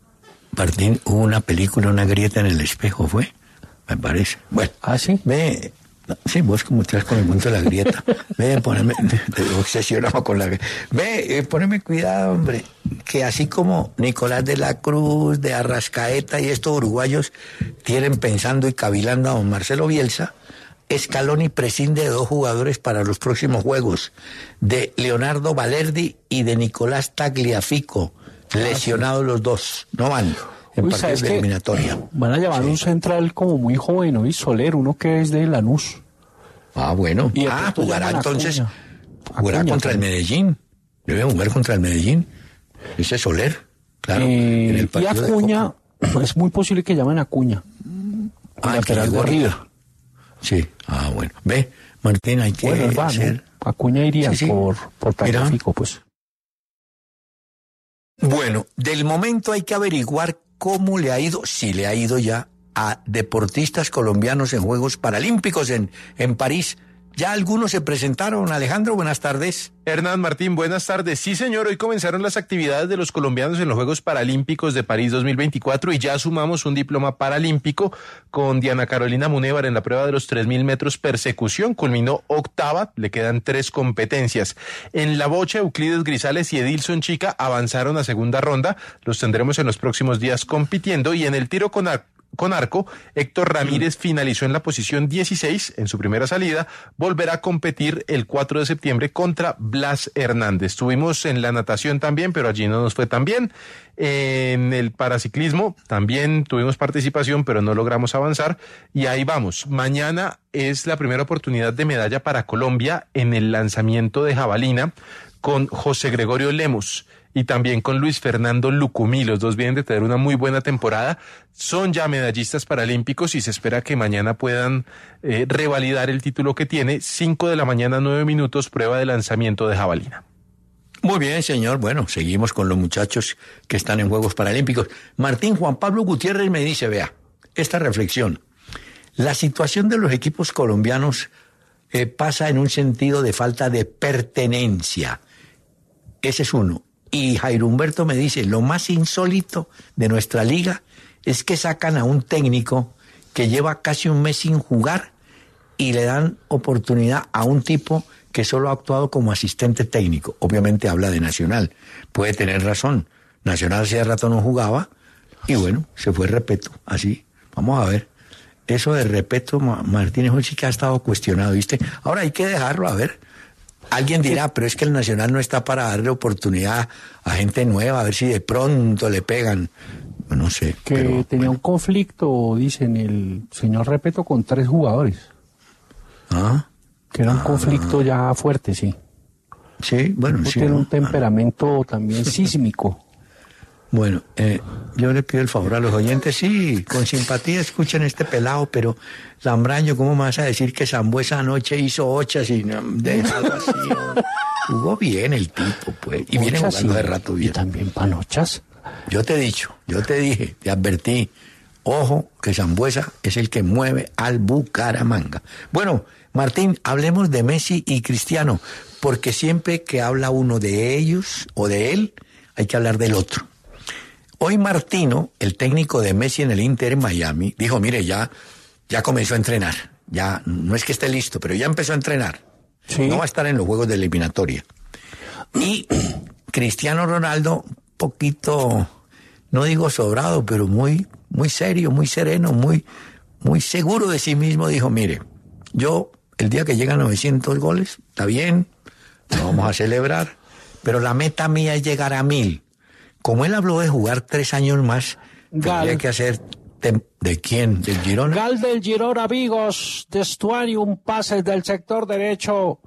Martín, hubo una película, una grieta en el espejo, ¿fue? Me parece. Bueno. ¿Ah, sí? Ve, sí, vos como estás con el mundo de la grieta. Ve, poneme, te obsesionado con la Ve, eh, poneme cuidado, hombre, que así como Nicolás de la Cruz, de Arrascaeta y estos uruguayos tienen pensando y cavilando a don Marcelo Bielsa, Scaloni prescinde de dos jugadores para los próximos juegos, de Leonardo Balerdi y de Nicolás Tagliafico, lesionados los dos, no van en Uy, partidos de eliminatoria. Van a llamar sí. un central como muy joven, ¿no? Y Soler, uno que es de Lanús. Ah, bueno. Y ah, jugará entonces, Acuña. jugará Acuña, contra también. el Medellín. Debe jugar contra el Medellín. Ese es Soler, claro. Eh, en el y partido Acuña, es muy posible que llamen a Acuña. Ah, lateral de River. Sí, ah, bueno. Ve, Martín, hay que Bueno, va, hacer... ¿no? Acuña iría sí, sí. por, por Mira. Tagliafico, pues. Bueno, del momento hay que averiguar cómo le ha ido, si le ha ido ya, a deportistas colombianos en Juegos Paralímpicos en, en París. Ya algunos se presentaron. Alejandro, buenas tardes. Hernán Martín, buenas tardes. Sí, señor, hoy comenzaron las actividades de los colombianos en los Juegos Paralímpicos de París dos mil veinticuatro y ya sumamos un diploma paralímpico con Diana Carolina Munévar en la prueba de los tres mil metros persecución. Culminó octava, le quedan tres competencias. En la bocha, Euclides Grisales y Edilson Chica avanzaron a segunda ronda. Los tendremos en los próximos días compitiendo. Y en el tiro con arco, Con arco, Héctor Ramírez finalizó en la posición dieciséis en su primera salida, volverá a competir el cuatro de septiembre contra Blas Hernández. Estuvimos en la natación también, pero allí no nos fue tan bien. En el paraciclismo también tuvimos participación, pero no logramos avanzar. Y ahí vamos. Mañana es la primera oportunidad de medalla para Colombia en el lanzamiento de jabalina con José Gregorio Lemos y también con Luis Fernando Lucumí. Los dos vienen de tener una muy buena temporada, son ya medallistas paralímpicos y se espera que mañana puedan eh, revalidar el título que tiene. Cinco de la mañana, nueve minutos, prueba de lanzamiento de jabalina. Muy bien, señor. Bueno, seguimos con los muchachos que están en Juegos Paralímpicos. Martín Juan Pablo Gutiérrez me dice, vea, esta reflexión. La situación de los equipos colombianos eh, pasa en un sentido de falta de pertenencia. Ese es uno. Y Jairo Humberto me dice, lo más insólito de nuestra liga es que sacan a un técnico que lleva casi un mes sin jugar y le dan oportunidad a un tipo que solo ha actuado como asistente técnico. Obviamente habla de Nacional. Puede tener razón. Nacional hace rato no jugaba y bueno, se fue Repeto. Así, vamos a ver. Eso de Repeto, Martínez hoy sí que ha estado cuestionado, ¿viste? Ahora hay que dejarlo, a ver. Alguien dirá, pero es que el Nacional no está para darle oportunidad a gente nueva, a ver si de pronto le pegan. No sé. Que pero, tenía bueno. un conflicto, dicen el señor Repeto, con tres jugadores. ¿Ah? Que era un ah, conflicto ya fuerte, sí. Sí, bueno, sí. Tiene ¿no? un temperamento también sísmico. Bueno, eh, yo le pido el favor a los oyentes, sí, con simpatía escuchen este pelado, pero Zambraño, ¿cómo me vas a decir que Sambuesa anoche hizo ochas y no, déjalo así? ¿No? Jugó bien el tipo, pues, y viene Ochas, jugando sí. de rato bien. Y también panochas. Yo te he dicho, yo te dije, te advertí, ojo, que Sambuesa es el que mueve al Bucaramanga. Bueno, Martín, hablemos de Messi y Cristiano, porque siempre que habla uno de ellos o de él, hay que hablar del otro. Hoy Martino, el técnico de Messi en el Inter en Miami, dijo, mire, ya, ya comenzó a entrenar. Ya, no es que esté listo, pero ya empezó a entrenar. Sí. No va a estar en los juegos de eliminatoria. Y Cristiano Ronaldo, un poquito, no digo sobrado, pero muy, muy serio, muy sereno, muy, muy seguro de sí mismo, dijo, mire, yo, el día que llegan novecientos goles, está bien, lo vamos a celebrar, pero la meta mía es llegar a mil. Como él habló de jugar tres años más, tendría que hacer... ¿De, ¿De quién? ¿Del Girona? Gal del Girona, amigos. De Estuario, un pase del sector derecho.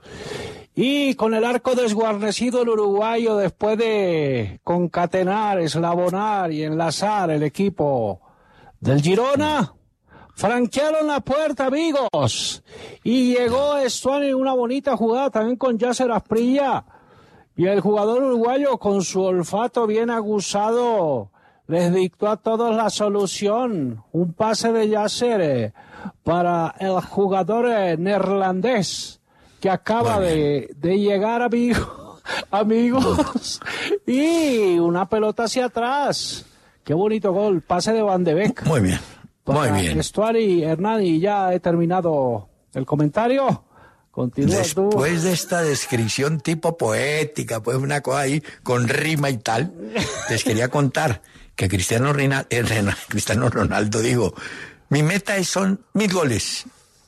Y con el arco desguarnecido el uruguayo, después de concatenar, eslabonar y enlazar el equipo del Girona, franquearon la puerta, amigos. Y llegó Estuario en una bonita jugada también con Yasser Asprilla. Y el jugador uruguayo, con su olfato bien aguzado, les dictó a todos la solución. Un pase de Yasser eh, para el jugador eh, neerlandés que acaba de, de llegar, amigo, amigos. Y una pelota hacia atrás Qué bonito gol, pase de Van de Beek. Muy bien, muy bien. Estuari, Hernán, y ya he terminado el comentario. Continúa tú. Después de esta descripción tipo poética, pues una cosa ahí con rima y tal, les quería contar que Cristiano, Reina, eh, Cristiano Ronaldo dijo, mi meta es, son mil goles.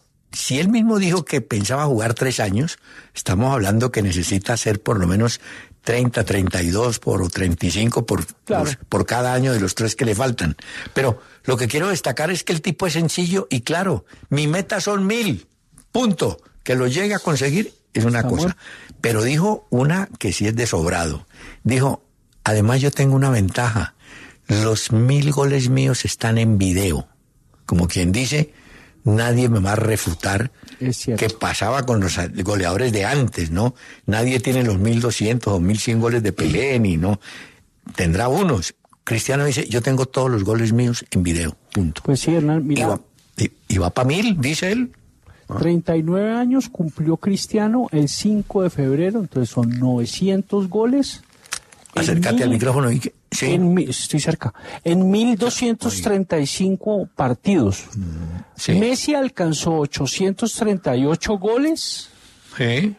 Si él mismo dijo que pensaba jugar tres años, estamos hablando que necesita hacer por lo menos treinta, treinta y dos por, o treinta y cinco por, claro. por, por cada año de los tres que le faltan. Pero lo que quiero destacar es que el tipo es sencillo y claro, mi meta son mil, punto. Que lo llegue a conseguir es una Samuel. cosa. Pero dijo una que sí es de sobrado. Dijo, además yo tengo una ventaja, los mil goles míos están en video. Como quien dice, nadie me va a refutar Es cierto. que pasaba con los goleadores de antes, ¿no? Nadie tiene los mil doscientos o mil cien goles de Pelé, ni no. Tendrá unos. Cristiano dice, yo tengo todos los goles míos en video, punto. Pues sí, Hernán, Y mira, va, y, y va para mil, dice él. treinta y nueve años cumplió Cristiano el cinco de febrero, entonces son novecientos goles. En Acércate mil- al micrófono. Y que, sí. En, mi- estoy cerca. En mil doscientos treinta y cinco partidos. Sí. Messi alcanzó ochocientos treinta y ocho goles, Sí.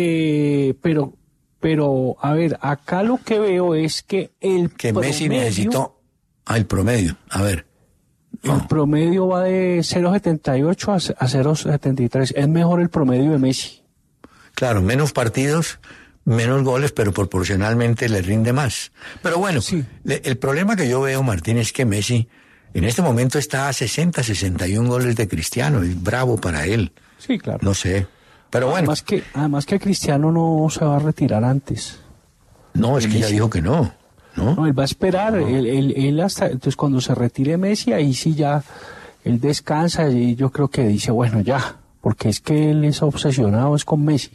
eh, pero, pero, a ver, acá lo que veo es que el Que promedio, Messi necesitó. Ah, el promedio. A ver. el No. promedio va de cero coma setenta y ocho a cero coma setenta y tres. Es mejor el promedio de Messi. Claro, menos partidos, menos goles, pero proporcionalmente le rinde más. Pero bueno, Sí. le- el problema que yo veo, Martín, es que Messi en este momento está a sesenta, sesenta y un goles de Cristiano. Es bravo para él. Sí, claro. No sé. Pero bueno, Además que, además que Cristiano no se va a retirar antes. no, es que ya Messi. dijo que no. ¿No? No, él va a esperar, él, él, él hasta, entonces cuando se retire Messi, ahí sí ya, él descansa y yo creo que dice, bueno, ya, porque es que él es obsesionado, es con Messi.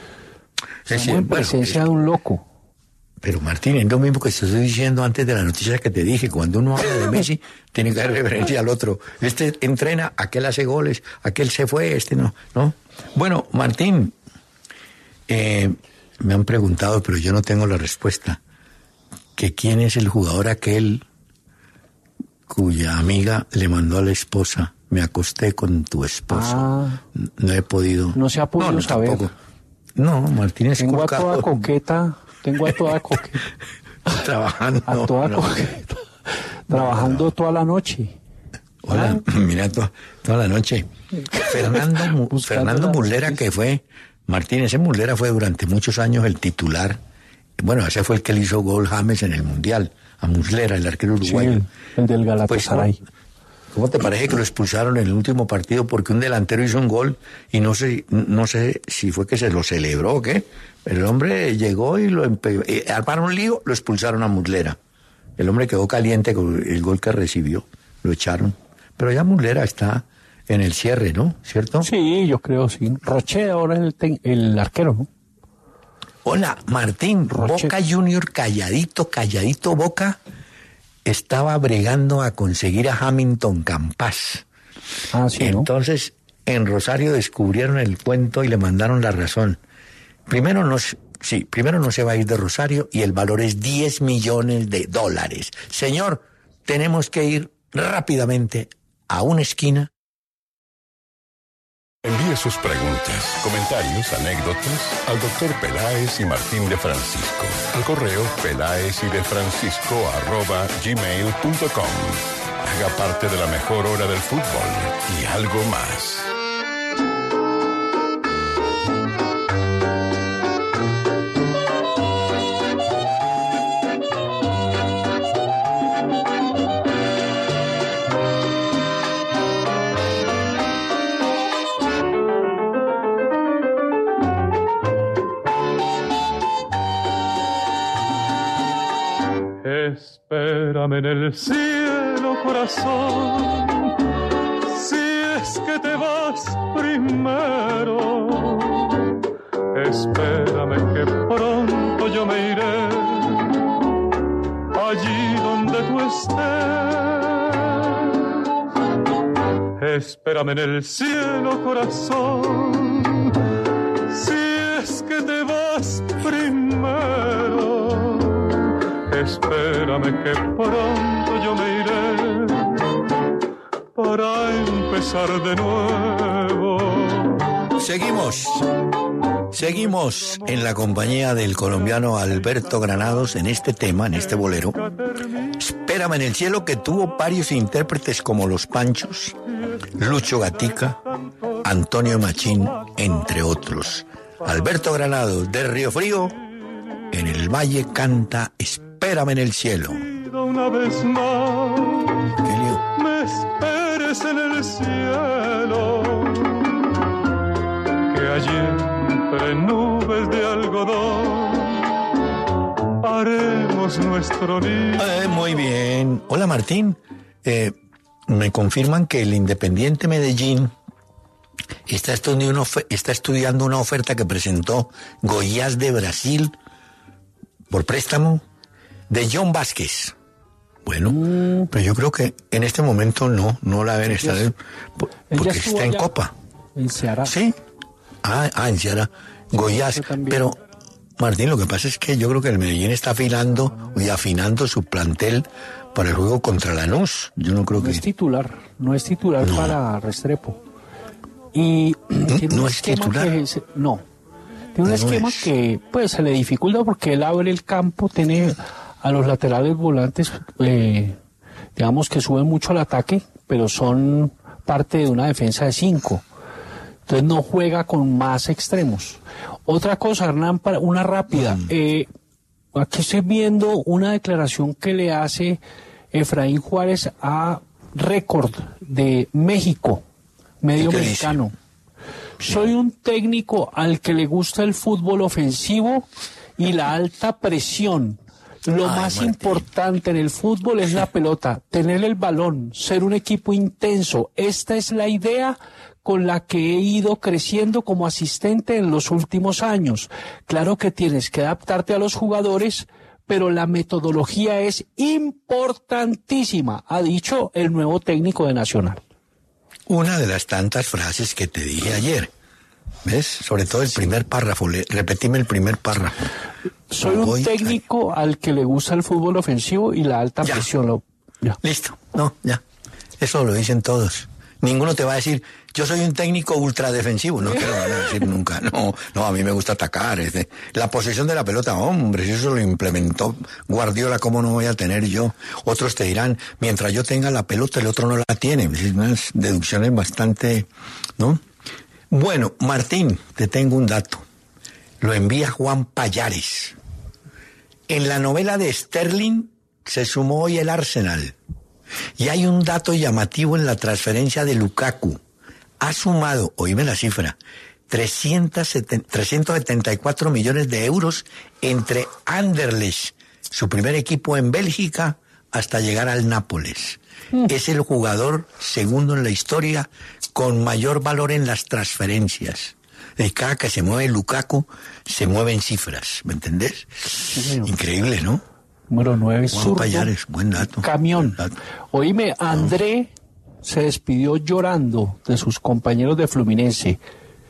Es Estamos decir, en bueno, presencia es- de un loco. Pero Martín, es lo mismo que te estoy diciendo antes de la noticia que te dije. Cuando uno habla de Messi, tiene que dar referencia al otro. Este entrena, aquel hace goles, aquel se fue, este no, ¿no? Bueno, Martín, eh, me han preguntado, pero yo no tengo la respuesta. Que quién es el jugador aquel cuya amiga le mandó a la esposa, me acosté con tu esposo. Ah. No he podido. No se ha podido saber. tampoco. No, Martín es Tengo a colgado, toda coqueta, tengo a toda coqueta, trabajando. a toda no. coqueta, trabajando toda la noche. Hola, mira, to- toda la noche. Fernando, Mu- Buscando Fernando la Muslera, noticia. que fue, Martín, ese Muslera fue durante muchos años el titular. Bueno, ese fue el que le hizo gol James en el Mundial, a Muslera, el arquero Sí, uruguayo. el, el del Pues, Galatasaray. ¿cómo, cómo te parece que lo expulsaron en el último partido porque un delantero hizo un gol y no sé, no sé si fue que se lo celebró o qué? Pero el hombre llegó y lo empe- eh, armaron un lío, lo expulsaron a Muslera. El hombre quedó caliente con el gol que recibió, lo echaron. Pero ya Muslera está en el cierre, ¿no? ¿Cierto? Sí, yo creo, sí. Roche ahora es el, ten- el arquero, ¿no? Hola, Martín, Roche. Boca Junior, calladito, calladito Boca, estaba bregando a conseguir a Hamilton Campas. Ah, sí, ¿no? Entonces, en Rosario descubrieron el cuento y le mandaron la razón. Primero no, s- sí, primero no se va a ir de Rosario y el valor es diez millones de dólares. Señor, tenemos que ir rápidamente a una esquina. Envíe sus preguntas, comentarios, anécdotas al doctor Peláez y Martín de Francisco. Al correo peláez y de Francisco arroba gmail punto com. Haga parte de la mejor hora del fútbol y algo más. Espérame en el cielo, corazón, si es que te vas primero. Espérame que pronto yo me iré allí donde tú estés. Espérame en el cielo, corazón, si es que te vas primero. Espérame que pronto empezar de nuevo. Seguimos. Seguimos en la compañía del colombiano Alberto Granados en este tema, en este bolero. Espérame en el cielo, que tuvo varios intérpretes como Los Panchos, Lucho Gatica, Antonio Machín, entre otros. Alberto Granados de Río Frío, en el Valle canta Espérame en el cielo. Una vez más, ¿Qué lío? me esperes en el cielo, que allí entre nubes de algodón haremos nuestro nido. Eh, muy bien. Hola Martín, eh, me confirman que el Independiente Medellín está estudiando, una ofe- está estudiando una oferta que presentó Goiás de Brasil por préstamo de John Vázquez. Bueno, Mm. pero yo creo que en este momento no, no la deben estar, Él por- ya porque estuvo está en allá, Copa. En Ceará. Sí. Ah, ah, en Ceará. Goiás. yo también. Pero, Martín, lo que pasa es que yo creo que el Medellín está afilando y afinando su plantel para el juego contra Lanús. Yo no creo No que... es titular, no es titular No. para Restrepo. Y tiene ¿No un es esquema titular? que se- no. Tiene un No esquema es. que pues se le dificulta porque él abre el campo, tiene a los laterales volantes, eh, digamos que suben mucho al ataque, pero son parte de una defensa de cinco. Entonces no juega con más extremos. Otra cosa, Hernán, para una rápida. Mm. Eh, aquí estoy viendo una declaración que le hace Efraín Juárez a Récord de México, medio ¿Qué dice? mexicano. Soy un técnico al que le gusta el fútbol ofensivo y la alta presión. Lo Ay, más Martín. importante en el fútbol es la pelota, tener el balón, ser un equipo intenso. Esta es la idea con la que he ido creciendo como asistente en los últimos años. Claro que tienes que adaptarte a los jugadores, pero la metodología es importantísima, ha dicho el nuevo técnico de Nacional. Una de las tantas frases que te dije ayer. ¿Ves? Sobre todo el primer párrafo. Le, repetime el primer párrafo. Soy un Voy- técnico al que le gusta el fútbol ofensivo y la alta Ya. presión. Lo- ya. Listo. No, ya. Eso lo dicen todos. Ninguno te va a decir, yo soy un técnico ultradefensivo. No te lo van a decir nunca. No, no, a mí me gusta atacar. Es de- la posesión de la pelota, hombre, si eso lo implementó Guardiola, ¿cómo no voy a tener yo? Otros te dirán, mientras yo tenga la pelota, el otro no la tiene. Es unas deducciones bastante, ¿no? Bueno, Martín, te tengo un dato. Lo envía Juan Payares. En la novela de Sterling se sumó hoy el Arsenal. Y hay un dato llamativo en la transferencia de Lukaku. Ha sumado, oíme la cifra, trescientos setenta y cuatro millones de euros entre Anderlecht, su primer equipo en Bélgica, hasta llegar al Nápoles. Mm. Es el jugador segundo en la historia con mayor valor en las transferencias. De cada que se mueve Lukaku, se mueven cifras, ¿me entendés? Sí, Increíble, ¿no? Número nueve, Juan zurdo, Payares, buen dato. camión. Buen dato. Oíme, André se despidió llorando de sus compañeros de Fluminense.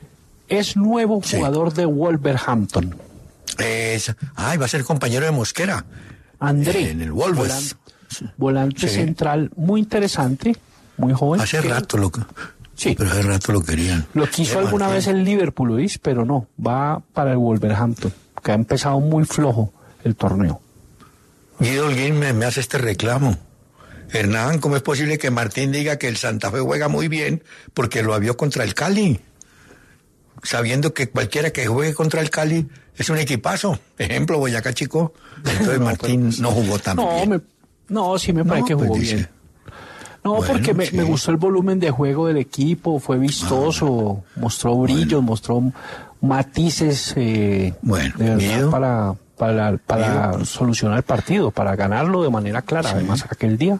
Es nuevo Sí. jugador de Wolverhampton. Es, ay, va a ser compañero de Mosquera. André, En el Wolves. volante, volante Sí. central muy interesante, muy joven. Hace que- rato lo que... Sí. Pero hace rato lo querían. Lo quiso Eh, alguna Martín. vez el Liverpool, ¿oís? Pero no, va para el Wolverhampton, que ha empezado muy flojo el torneo. Guido Holguín me, me hace este reclamo. Hernán, ¿cómo es posible que Martín diga que el Santa Fe juega muy bien porque lo vio contra el Cali? Sabiendo que cualquiera que juegue contra el Cali es un equipazo. Ejemplo, Boyacá Chico. Entonces No, Martín pero- no jugó tan No, bien. me, no, sí me parece No, que pues jugó dice. bien. No, Bueno, porque me, sí. me gustó el volumen de juego del equipo, fue vistoso, mostró brillos, mostró matices eh, Bueno, de verdad Guido. para, para, para Guido. solucionar el partido, para ganarlo de manera clara. Además, aquel día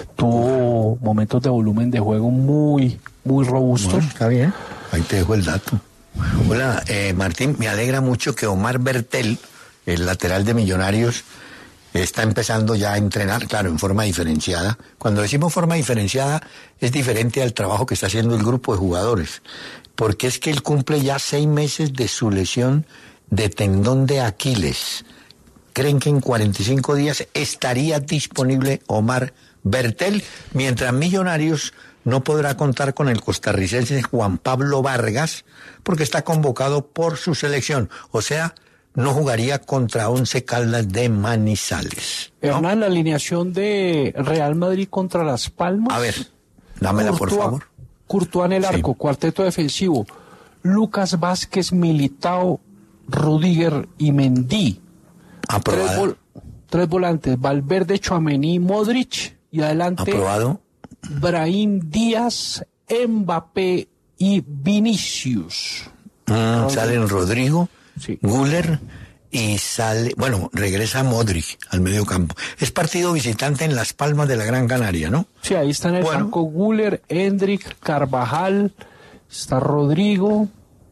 tuvo momentos de volumen de juego muy, muy robustos. Bueno, está bien. Ahí te dejo el dato. Hola, eh, Martín, me alegra mucho que Omar Bertel, el lateral de Millonarios, está empezando ya a entrenar, claro, en forma diferenciada. Cuando decimos forma diferenciada, es diferente al trabajo que está haciendo el grupo de jugadores, porque es que él cumple ya seis meses de su lesión de tendón de Aquiles. Creen que en cuarenta y cinco días estaría disponible Omar Bertel, mientras Millonarios no podrá contar con el costarricense Juan Pablo Vargas porque está convocado por su selección. O sea, no jugaría contra Once Caldas de Manizales, ¿no? Hernán, la alineación de Real Madrid contra Las Palmas. A ver, dámela por favor. Courtois en el arco, Sí. cuarteto defensivo. Lucas Vázquez, Militao, Rudiger y Mendy. Tres, Aprobado. vol- tres volantes, Valverde, Tchouaméni, Modric. Y adelante, Aprobado. Brahim Díaz, Mbappé y Vinicius. Mm, salen Rodrigo, Sí. Güler y sale, bueno, regresa Modric al medio campo. Es partido visitante en Las Palmas de la Gran Canaria, ¿no? Sí, ahí está en el Bueno. banco Güler, Hendrik, Carvajal, está Rodrigo,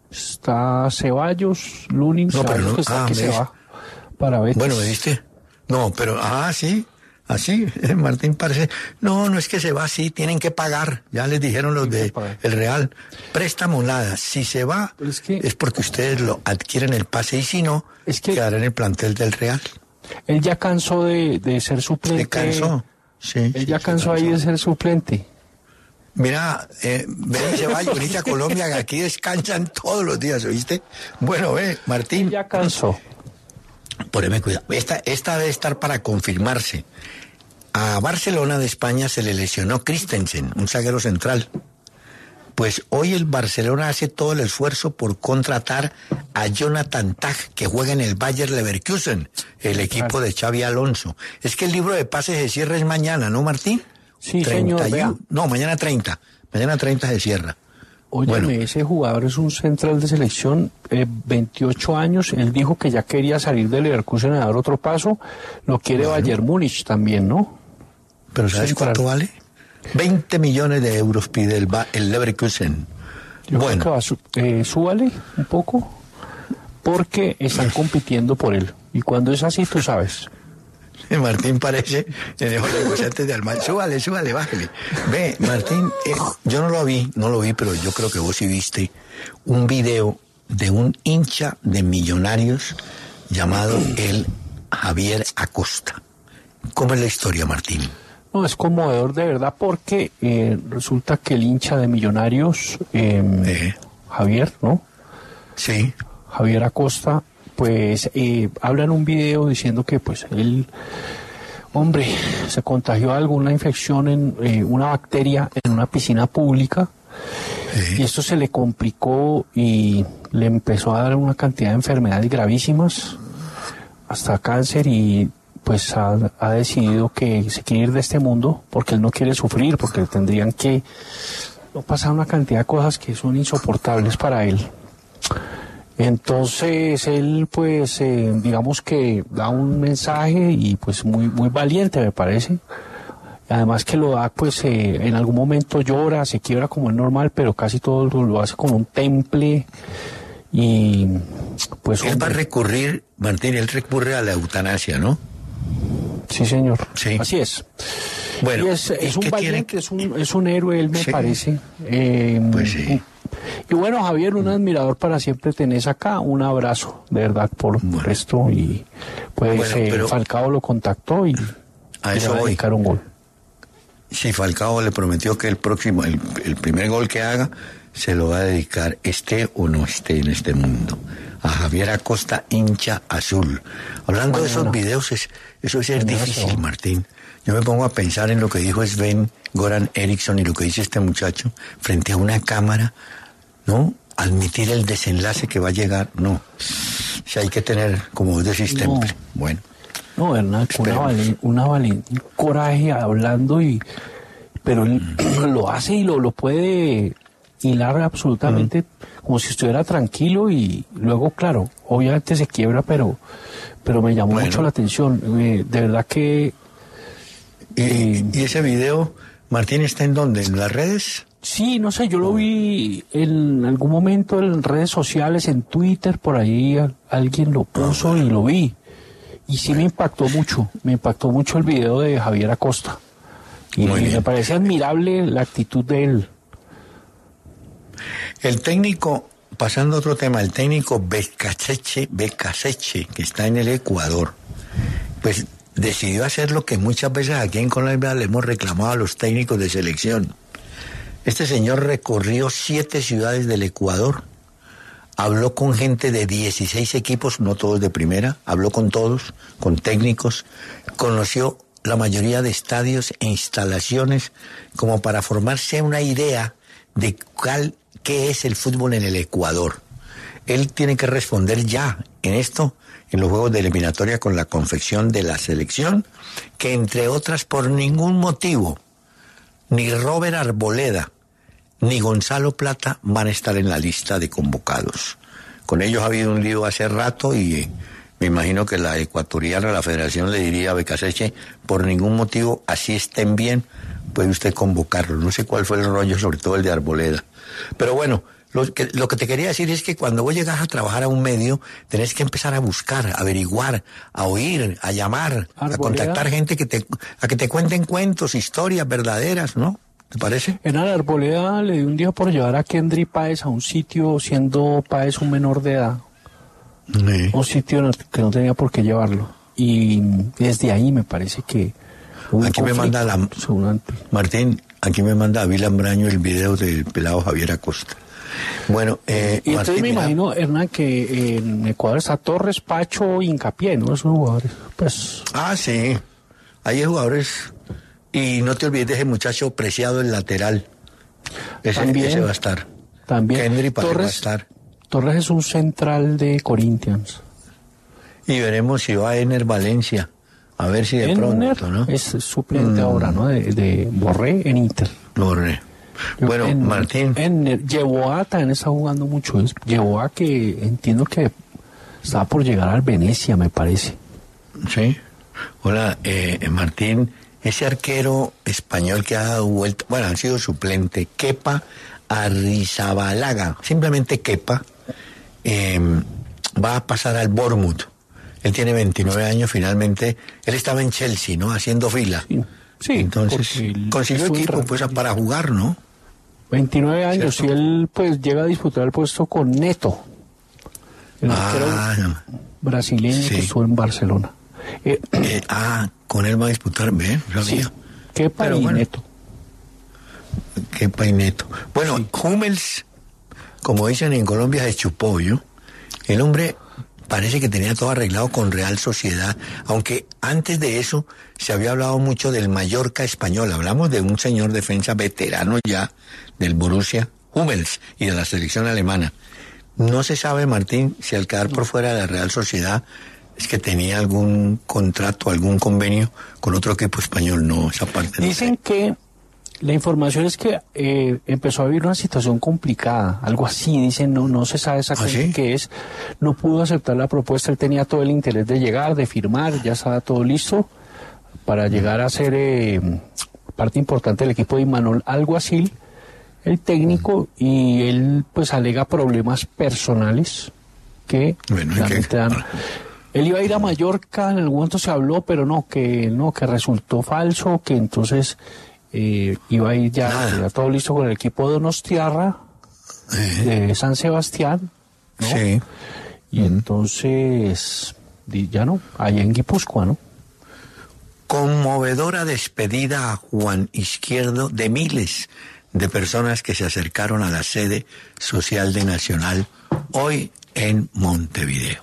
está Ceballos, Lunin, No, pero Ceballos no- que está ah, que me se dice- va para Betis. Bueno, ¿me viste? No, pero, ah, sí, así, Martín parece, no, no es que se va así, tienen que pagar, ya les dijeron los Tienen de que pagar. el Real, préstamo nada, si se va Pero es que- es porque ustedes lo adquieren el pase y si no, Es que- quedará en el plantel del Real. Él ya cansó de, de ser suplente. Se cansó, sí. Él sí, ya se cansó ahí de ser suplente. Mira, eh, ven y se va y venite a Colombia, que aquí descansan todos los días, ¿oíste? Bueno, ve, Martín, Él ya cansó. poneme cuidado. Esta, esta debe estar para confirmarse. A Barcelona de España se le lesionó Christensen, un zaguero central. Pues hoy el Barcelona hace todo el esfuerzo por contratar a Jonathan Tah, que juega en el Bayer Leverkusen, el equipo de Xavi Alonso. Es que el libro de pases se cierra es mañana, ¿no, Martín? Sí, señor, treinta y uno. vea. No, mañana treinta. Mañana treinta se cierra. Óyeme, Bueno. ese jugador es un central de selección, eh, veintiocho años. Él dijo que ya quería salir del Leverkusen a dar otro paso. Lo quiere Bayern Múnich también, ¿no? Pero ¿sabes Central. cuánto vale? veinte millones de euros pide el, Ba- el Leverkusen. Yo Bueno. creo que va a su- eh, súbale un poco, porque están compitiendo por él. Y cuando es así, tú sabes. Martín parece el mejor negociante de Almagro. Súbale, súbale, bájale. Ve, Martín, eh, yo no lo vi, no lo vi, pero yo creo que vos sí viste un video de un hincha de Millonarios llamado el Javier Acosta. ¿Cómo es la historia, Martín? No, es conmovedor de verdad, porque eh, resulta que el hincha de Millonarios, eh, Eh. Javier, ¿no? Sí, Javier Acosta, pues eh, habla en un video diciendo que pues él, hombre, se contagió de alguna infección en eh, una bacteria en una piscina pública, y esto se le complicó y le empezó a dar una cantidad de enfermedades gravísimas, hasta cáncer, y pues ha, ha decidido que se quiere ir de este mundo porque él no quiere sufrir, porque tendrían que no pasar una cantidad de cosas que son insoportables para él. Entonces él pues eh, digamos que da un mensaje y pues muy muy valiente, me parece. Además que lo da pues eh, en algún momento llora, se quiebra como es normal, pero casi todo lo, lo hace como un temple. Y pues él va a hombre, recurrir, Martín, él recurre a la eutanasia, ¿no? sí señor, Sí. así es. Bueno, Y es, es ¿y un qué quiere? valiente, es un, es un héroe, él me Sí. parece. Eh, Pues sí. Y bueno, Javier, un admirador para siempre tenés acá. Un abrazo, de verdad, por, por Bueno. esto. Y pues Bueno, eh, pero- Falcao lo contactó y, A y eso le va a voy. dedicar un gol. Si Falcao le prometió que el próximo, el, el primer gol que haga, se lo va a dedicar, esté o no esté en este mundo, a Javier Acosta, hincha azul. Hablando de esos Mañana. videos, es, eso es ser Mañana se difícil, va. Martín. Yo me pongo a pensar en lo que dijo Sven Goran Eriksson y lo que dice este muchacho frente a una cámara, ¿no? Admitir el desenlace que va a llegar, no. Si hay que tener, como vos decís, No. temple. Bueno. No, Hernán, una Esperemos. valen, una valen, un coraje hablando, y pero él Mm. lo hace y lo, lo puede hilar absolutamente Mm. como si estuviera tranquilo, y luego, claro, obviamente se quiebra, pero pero me llamó Bueno. mucho la atención. Eh, de verdad que ¿Y, Eh, y ese video, Martín, está en dónde? ¿En las redes? sí, no sé, yo lo vi en algún momento en redes sociales, en Twitter, por ahí a- alguien lo puso y lo vi. Y sí me impactó mucho, me impactó mucho el video de Javier Acosta. Y Muy bien. me parece admirable la actitud de él. El técnico, pasando a otro tema, el técnico Becasseche, Becasseche, que está en el Ecuador, pues decidió hacer lo que muchas veces aquí en Colombia le hemos reclamado a los técnicos de selección. Este señor recorrió siete ciudades del Ecuador, habló con gente de dieciséis equipos, no todos de primera, habló con todos, con técnicos, conoció la mayoría de estadios e instalaciones como para formarse una idea de cuál, qué es el fútbol en el Ecuador. Él tiene que responder ya en esto, en los juegos de eliminatoria con la confección de la selección, que entre otras por ningún motivo, ni Robert Arboleda, ni Gonzalo Plata van a estar en la lista de convocados. Con ellos ha habido un lío hace rato y eh, me imagino que la ecuatoriana, la federación le diría a Becasseche, por ningún motivo, así estén bien, puede usted convocarlos. No sé cuál fue el rollo, sobre todo el de Arboleda. Pero bueno, lo que, lo que te quería decir es que cuando vos llegas a trabajar a un medio, tenés que empezar a buscar, a averiguar, a oír, a llamar, Arboleda, a contactar gente que te, a que te cuenten cuentos, historias verdaderas, ¿no? ¿Te parece? En Arboleda le dio un día por llevar a Kendry Páez a un sitio, siendo Páez un menor de edad. Sí. Un sitio no, que no tenía por qué llevarlo. Y desde ahí me parece que... Aquí me manda la... Martín, aquí me manda a Vila Braño el video del pelado Javier Acosta. Bueno, eh, y entonces Martín, me imagino, mira... Hernán, que en Ecuador está Torres, Pacho, Hincapié, ¿no? Esos jugadores, pues... Ah, sí. Hay jugadores... Y no te olvides de ese muchacho Preciado, el lateral. Ese, también, ese va a estar. También. Kendry Torres, va a estar. Torres es un central de Corinthians. Y veremos si va a Ener Valencia. A ver si de Ener pronto, ¿no? Es suplente mm. ahora, ¿no? De, de Borré en Inter. Borré. Bueno, en, Martín. En Yeboah también está jugando mucho. Yeboah, que entiendo que está por llegar al Venecia, me parece. Sí. Hola, eh, Martín. Ese arquero español que ha dado vuelta, bueno, han sido suplente, Kepa Arrizabalaga, simplemente Kepa, eh, va a pasar al Bournemouth. Él tiene veintinueve años, finalmente, él estaba en Chelsea, ¿no? Haciendo fila. Sí, sí. Entonces, consiguió equipo, pues, para jugar, ¿no? veintinueve años, ¿cierto? Y él, pues, llega a disputar el puesto con Neto, el arquero ah, no. brasileño sí. que estuvo en Barcelona. Eh, eh, ah, con él va a disputar, ¿ven? Sabía. Sí. Kepa y bueno, Neto. Kepa y Neto. Bueno, sí. Hummels, como dicen en Colombia, se chupó, ¿yo? El hombre parece que tenía todo arreglado con Real Sociedad, aunque antes de eso se había hablado mucho del Mallorca español. Hablamos de un señor defensa veterano ya del Borussia, Hummels, y de la selección alemana. No se sabe, Martín, si al quedar por fuera de la Real Sociedad es que tenía algún contrato, algún convenio con otro equipo español. No, esa parte no. Dicen que la información es que eh, empezó a vivir una situación complicada, algo así, dicen, no no se sabe exactamente ¿Ah, sí? qué es, no pudo aceptar la propuesta, él tenía todo el interés de llegar, de firmar, ya estaba todo listo para llegar a ser eh, parte importante del equipo de Imanol Alguacil, el técnico, y él pues alega problemas personales que bueno, realmente que... dan... Él iba a ir a Mallorca, en algún momento se habló, pero no, que no, que resultó falso, que entonces eh, iba a ir ya, ya todo listo con el equipo de Donostiarra, eh. de San Sebastián, ¿no? Sí. Y mm. entonces, ya no, allá en Guipúzcoa, ¿no? Conmovedora despedida a Juan Izquierdo de miles de personas que se acercaron a la sede social de Nacional hoy en Montevideo.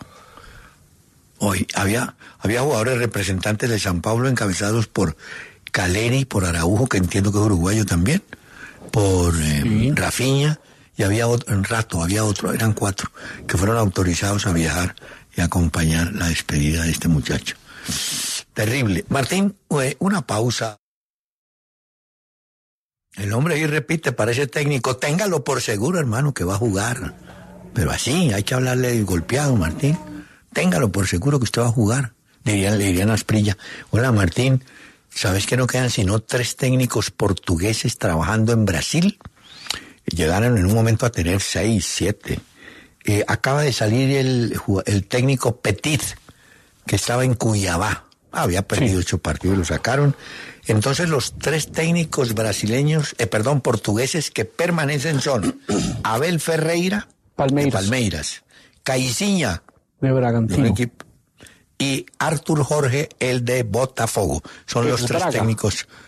Hoy había, había jugadores representantes de San Pablo encabezados por Caleri, por Araujo, que entiendo que es uruguayo también, por eh, sí. Rafinha, y había otro, en rato, había otro, eran cuatro, que fueron autorizados a viajar y acompañar la despedida de este muchacho. Terrible. Martín, una pausa. El hombre ahí repite, parece técnico, téngalo por seguro, hermano, que va a jugar. Pero así, hay que hablarle golpeado, Martín. Téngalo por seguro que usted va a jugar. Le dirían, le dirían a Asprilla, hola Martín, ¿sabes que no quedan sino tres técnicos portugueses trabajando en Brasil? Llegaron en un momento a tener seis, siete. Eh, acaba de salir el, el técnico Petit, que estaba en Cuiabá. Había perdido sí. ocho partidos y lo sacaron. Entonces los tres técnicos brasileños, eh, perdón, portugueses que permanecen son Abel Ferreira, Palmeiras, de Palmeiras, Caixinha, de Bragantino, y Artur Jorge, el de Botafogo. Son los tres Braga. técnicos.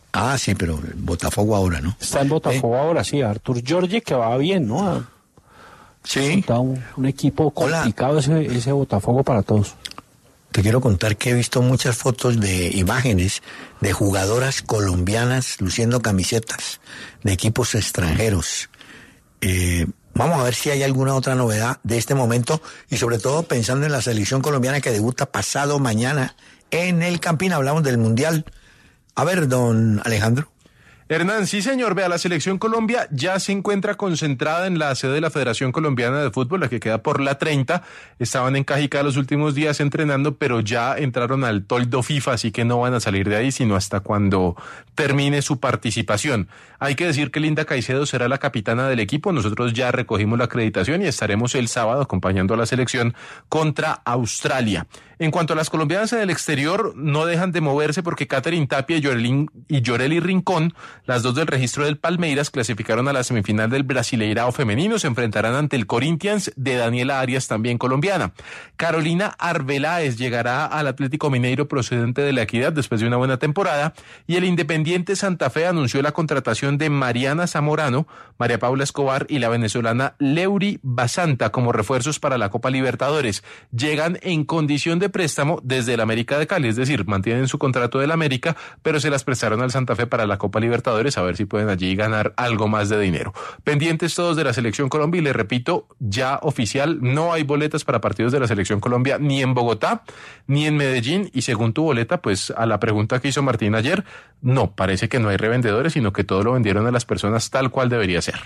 Ah, sí, pero Botafogo ahora, ¿no? Está en Botafogo ¿Eh? ahora, sí. Artur Jorge, que va bien, ¿no? Ha, Sí. Está un, un equipo complicado ese, ese Botafogo para todos. Te quiero contar que he visto muchas fotos de imágenes de jugadoras colombianas luciendo camisetas de equipos extranjeros. Eh, vamos a ver si hay alguna otra novedad de este momento y sobre todo pensando en la selección colombiana que debuta pasado mañana en el Campín. Hablamos del Mundial. A ver, don Alejandro. Hernán, sí señor, vea, la Selección Colombia ya se encuentra concentrada en la sede de la Federación Colombiana de Fútbol, la que queda por la treinta. Estaban en Cajicá los últimos días entrenando, pero ya entraron al toldo FIFA, así que no van a salir de ahí, sino hasta cuando termine su participación. Hay que decir que Linda Caicedo será la capitana del equipo. Nosotros ya recogimos la acreditación y estaremos el sábado acompañando a la selección contra Australia. En cuanto a las colombianas en el exterior, no dejan de moverse porque Catherine Tapia y Yorelin, y Yoreli Rincón, las dos del registro del Palmeiras, clasificaron a la semifinal del Brasileirao femenino. Se enfrentarán ante el Corinthians de Daniela Arias, también colombiana. Carolina Arbeláez llegará al Atlético Mineiro procedente de La Equidad después de una buena temporada. Y el Independiente Santa Fe anunció la contratación de Mariana Zamorano, María Paula Escobar y la venezolana Leury Basanta como refuerzos para la Copa Libertadores. Llegan en condición de préstamo desde el América de Cali, es decir, mantienen su contrato del América, pero se las prestaron al Santa Fe para la Copa Libertadores, a ver si pueden allí ganar algo más de dinero. Pendientes todos de la Selección Colombia y les repito, ya oficial, no hay boletas para partidos de la Selección Colombia ni en Bogotá, ni en Medellín, y según tu boleta, pues a la pregunta que hizo Martín ayer, no, parece que no hay revendedores, sino que todo lo vendieron a las personas tal cual debería ser.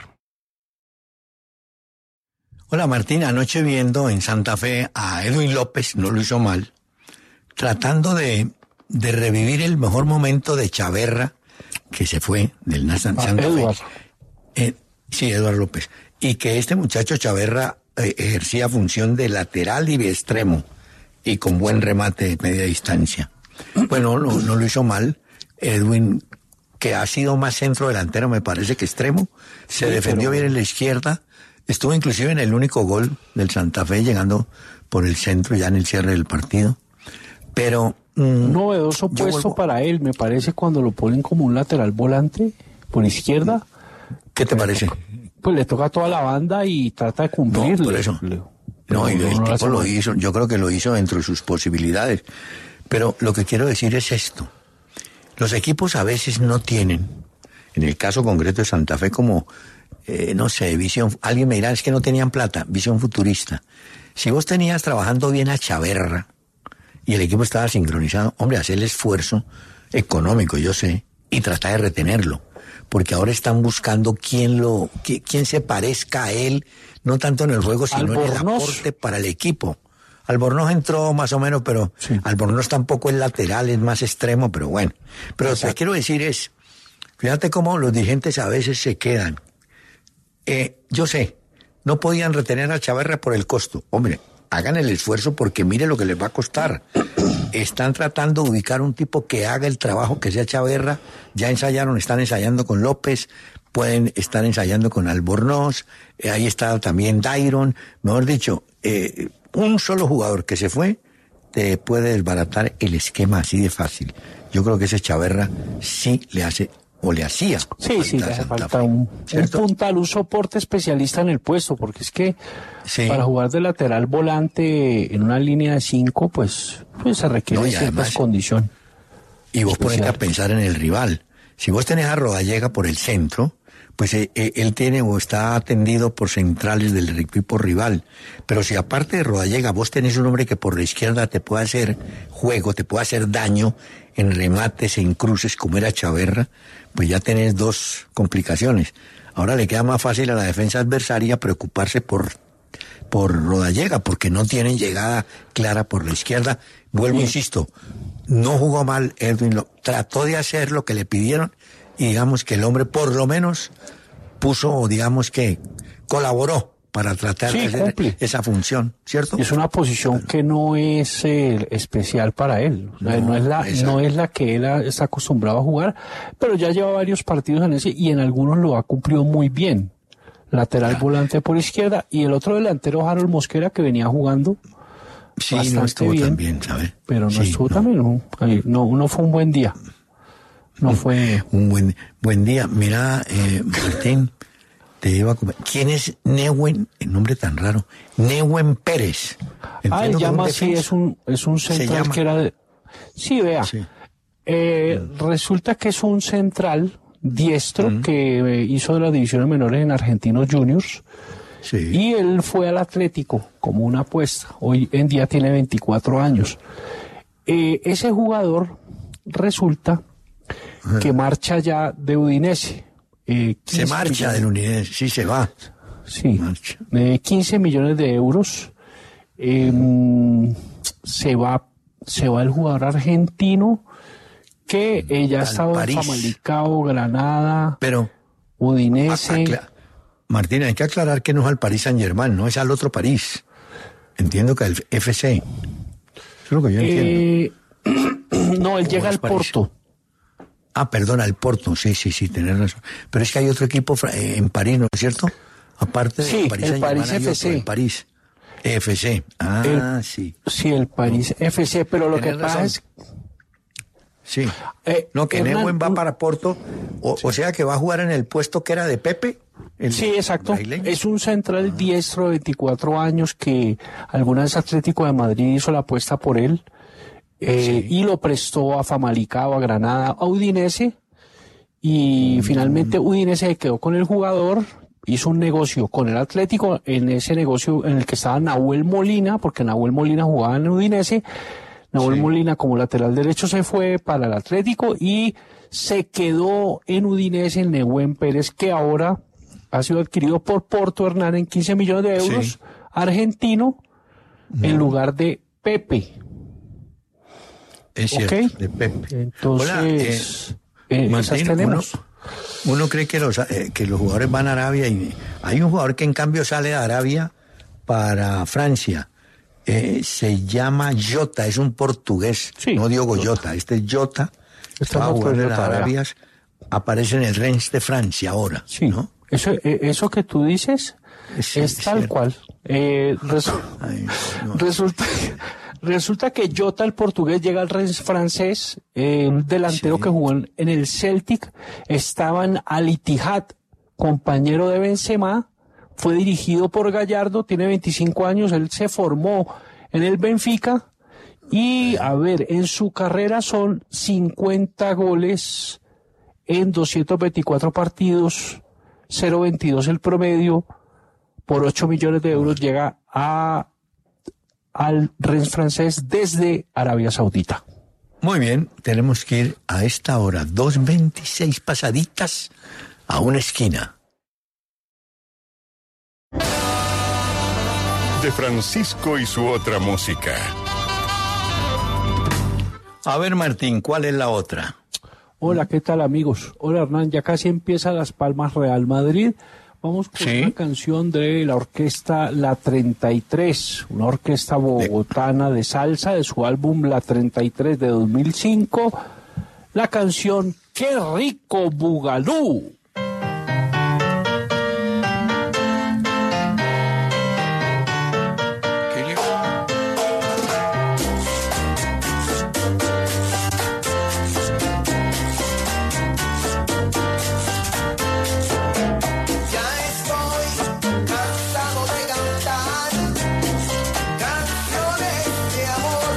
Hola Martín, anoche viendo en Santa Fe a Edwin López, no lo hizo mal, tratando de, de revivir el mejor momento de Chaverra, que se fue del Santa Fe. Eduardo. Eh, sí, Eduardo López. Y que este muchacho Chaverra eh, ejercía función de lateral y de extremo, y con buen remate de media distancia. Bueno, no, no lo hizo mal. Edwin, que ha sido más centro delantero, me parece que extremo, se sí, defendió pero... bien en la izquierda. Estuvo inclusive en el único gol del Santa Fe, llegando por el centro ya en el cierre del partido. Pero... Mmm, un novedoso puesto vuelvo... para él, me parece, cuando lo ponen como un lateral volante por izquierda. ¿Qué te parece? Le toca, pues le toca a toda la banda y trata de cumplirle. No, por eso. Le, no, y el no tipo lo hizo, yo creo que lo hizo dentro de sus posibilidades. Pero lo que quiero decir es esto. Los equipos a veces no tienen, en el caso concreto de Santa Fe, como... Eh, no sé, visión, alguien me dirá, es que no tenían plata, visión futurista. Si vos tenías trabajando bien a Chaverra y el equipo estaba sincronizado, hombre, haz el esfuerzo económico, yo sé, y trata de retenerlo, porque ahora están buscando quién lo, quién se parezca a él, no tanto en el juego, sino Albornoz. En el aporte para el equipo. Albornoz entró más o menos, pero sí. Albornoz tampoco es lateral, es más extremo, pero bueno. Pero lo que quiero decir es, fíjate cómo los dirigentes a veces se quedan. Eh, yo sé, no podían retener a Chaverra por el costo. Hombre, hagan el esfuerzo porque mire lo que les va a costar. Están tratando de ubicar un tipo que haga el trabajo que sea Chaverra. Ya ensayaron, están ensayando con López, pueden estar ensayando con Albornoz, eh, ahí está también Dairon. Mejor dicho, eh, un solo jugador que se fue te puede desbaratar el esquema así de fácil. Yo creo que ese Chaverra sí le hace... o le hacía. Sí, sí, le hace falta un, un puntal, un soporte especialista en el puesto, porque es que sí. Para jugar de lateral volante en una línea de cinco, pues, pues se requiere no, ciertas condiciones. Y vos ponete a pensar en el rival. Si vos tenés a Rodallega por el centro, pues eh, eh, él tiene o está atendido por centrales del equipo rival. Pero si aparte de Rodallega vos tenés un hombre que por la izquierda te puede hacer juego, te puede hacer daño en remates, en cruces, como era Chaverra, pues ya tenés dos complicaciones. Ahora le queda más fácil a la defensa adversaria preocuparse por, por Rodallega, porque no tienen llegada clara por la izquierda. Vuelvo, sí. Insisto, no jugó mal Edwin, lo, trató de hacer lo que le pidieron, y digamos que el hombre por lo menos puso, digamos que colaboró para tratar sí, de hacer cumple. Esa función, ¿cierto? Es una posición bueno. que no es eh, especial para él, no, no, es la, no es la que él ha, está acostumbrado a jugar, pero ya lleva varios partidos en ese y en algunos lo ha cumplido muy bien. Lateral claro. Volante por izquierda, y el otro delantero, Harold Mosquera, que venía jugando sí, bastante no estuvo bien, tan bien, ¿sabes? Pero no sí, estuvo no. también, no, no, no fue un buen día. no fue... Un buen, buen día. Mira, eh, Martín, te iba a comer. ¿Quién es Nehuen? El nombre tan raro. Nehuen Pérez. Ah, él Entiendo que llama un así, defensa. es un, es un Se central llama. que era de... Sí, vea. Sí. Eh, resulta que es un central diestro que eh, hizo de las divisiones menores en Argentinos Juniors Sí. y él fue al Atlético como una apuesta. Hoy en día tiene veinticuatro años. Eh, ese jugador resulta que marcha ya de Udinese. Eh, Se quince marcha millones- del Udinese. Sí, se va. Sí, Marcha. eh, quince millones de euros. Eh, se va, se va el jugador argentino que eh, ya ha Al estado en París. Famalicão, Granada, Pero, Udinese. acla- Martín, hay que aclarar que no es al París Saint Germain, no es al otro París. Entiendo que al F C. Eso es lo que yo entiendo. Eh, no, él llega es al París? Porto. Ah, perdón, al Porto. Sí, sí, sí, tenés razón. Pero es que hay otro equipo fra- eh, en París, ¿no es cierto? Aparte Sí, de París el Saint-Germain, París hay F otro, C. el París F C. Ah, sí. Sí, el París F C, pero lo que Tenés pasa razón. es... Sí. Eh, no, que Hernán, Nehuen va un- para Porto, o, o sea que va a jugar en el puesto que era de Pepe. el Sí, exacto. brasileño. Es un central diestro de veinticuatro años que alguna vez Atlético de Madrid hizo la apuesta por él eh, y lo prestó a Famalicão, a Granada, a Udinese y Mm. finalmente Udinese quedó con el jugador, hizo un negocio con el Atlético, en ese negocio en el que estaba Nahuel Molina, porque Nahuel Molina jugaba en Udinese. Nahuel Sí. Molina como lateral derecho se fue para el Atlético y se quedó en Udinese el Nehuen Pérez, que ahora ha sido adquirido por Porto Hernán en quince millones de euros, Sí. argentino, en lugar de Pepe. Es cierto, Ok. de Pepe. Entonces, Hola, eh, eh, esas Martín, tenemos. Uno, uno cree que los, eh, que los jugadores van a Arabia y hay un jugador que en cambio sale de Arabia para Francia. Eh, se llama Jota, es un portugués, Sí, no Diogo Jota. Jota. Este es Jota, Este estaba es otro jugando en las Jota, vea. Arabias, aparece en el Rennes de Francia ahora, Sí, ¿no? eso, eh, eso que tú dices Sí, es tal cierto. cual. Eh, resu- Ay, no. resulta, resulta que Jota, el portugués, llega al Rennes francés, eh, un delantero Sí. que jugó en, en el Celtic, estaba en Al Ittihad, compañero de Benzema, fue dirigido por Gallardo, tiene veinticinco años, él se formó en el Benfica y, a ver, en su carrera son cincuenta goles en doscientos veinticuatro partidos, cero coma veintidós el promedio, por ocho millones de euros llega a al Rennes francés desde Arabia Saudita. Muy bien, tenemos que ir a esta hora, dos veintiséis pasaditas, a una esquina. De Francisco y su otra música. A ver, Martín, ¿cuál es la otra? Hola, ¿qué tal amigos? Hola Hernán, ya casi empieza Las Palmas Real Madrid. Vamos con Sí. una canción de la orquesta La treinta y tres, una orquesta bogotana de salsa de su álbum La treinta y tres de dos mil cinco. La canción ¡Qué rico Bugalú! Ya estoy cansado de cantar canciones de amor.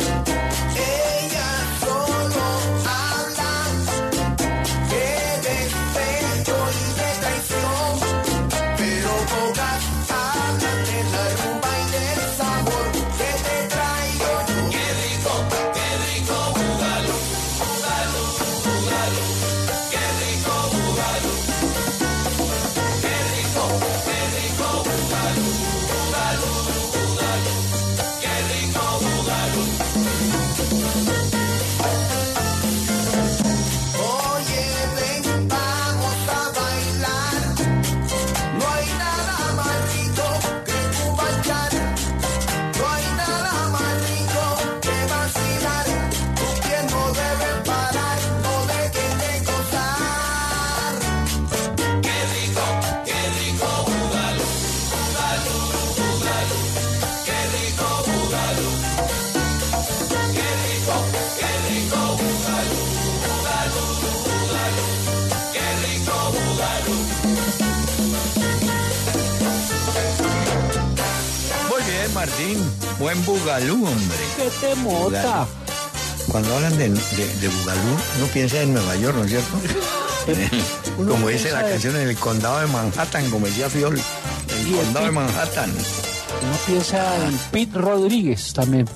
Ellas solo hablan de Martín, buen bugalú, hombre. ¿Qué te mota? Cuando hablan de, de, de bugalú, uno piensa en Nueva York, ¿no es cierto? Como dice la canción, en el condado de Manhattan, como decía Fiol, el Y el condado de Pete- Manhattan. Uno piensa en Pete Rodríguez también.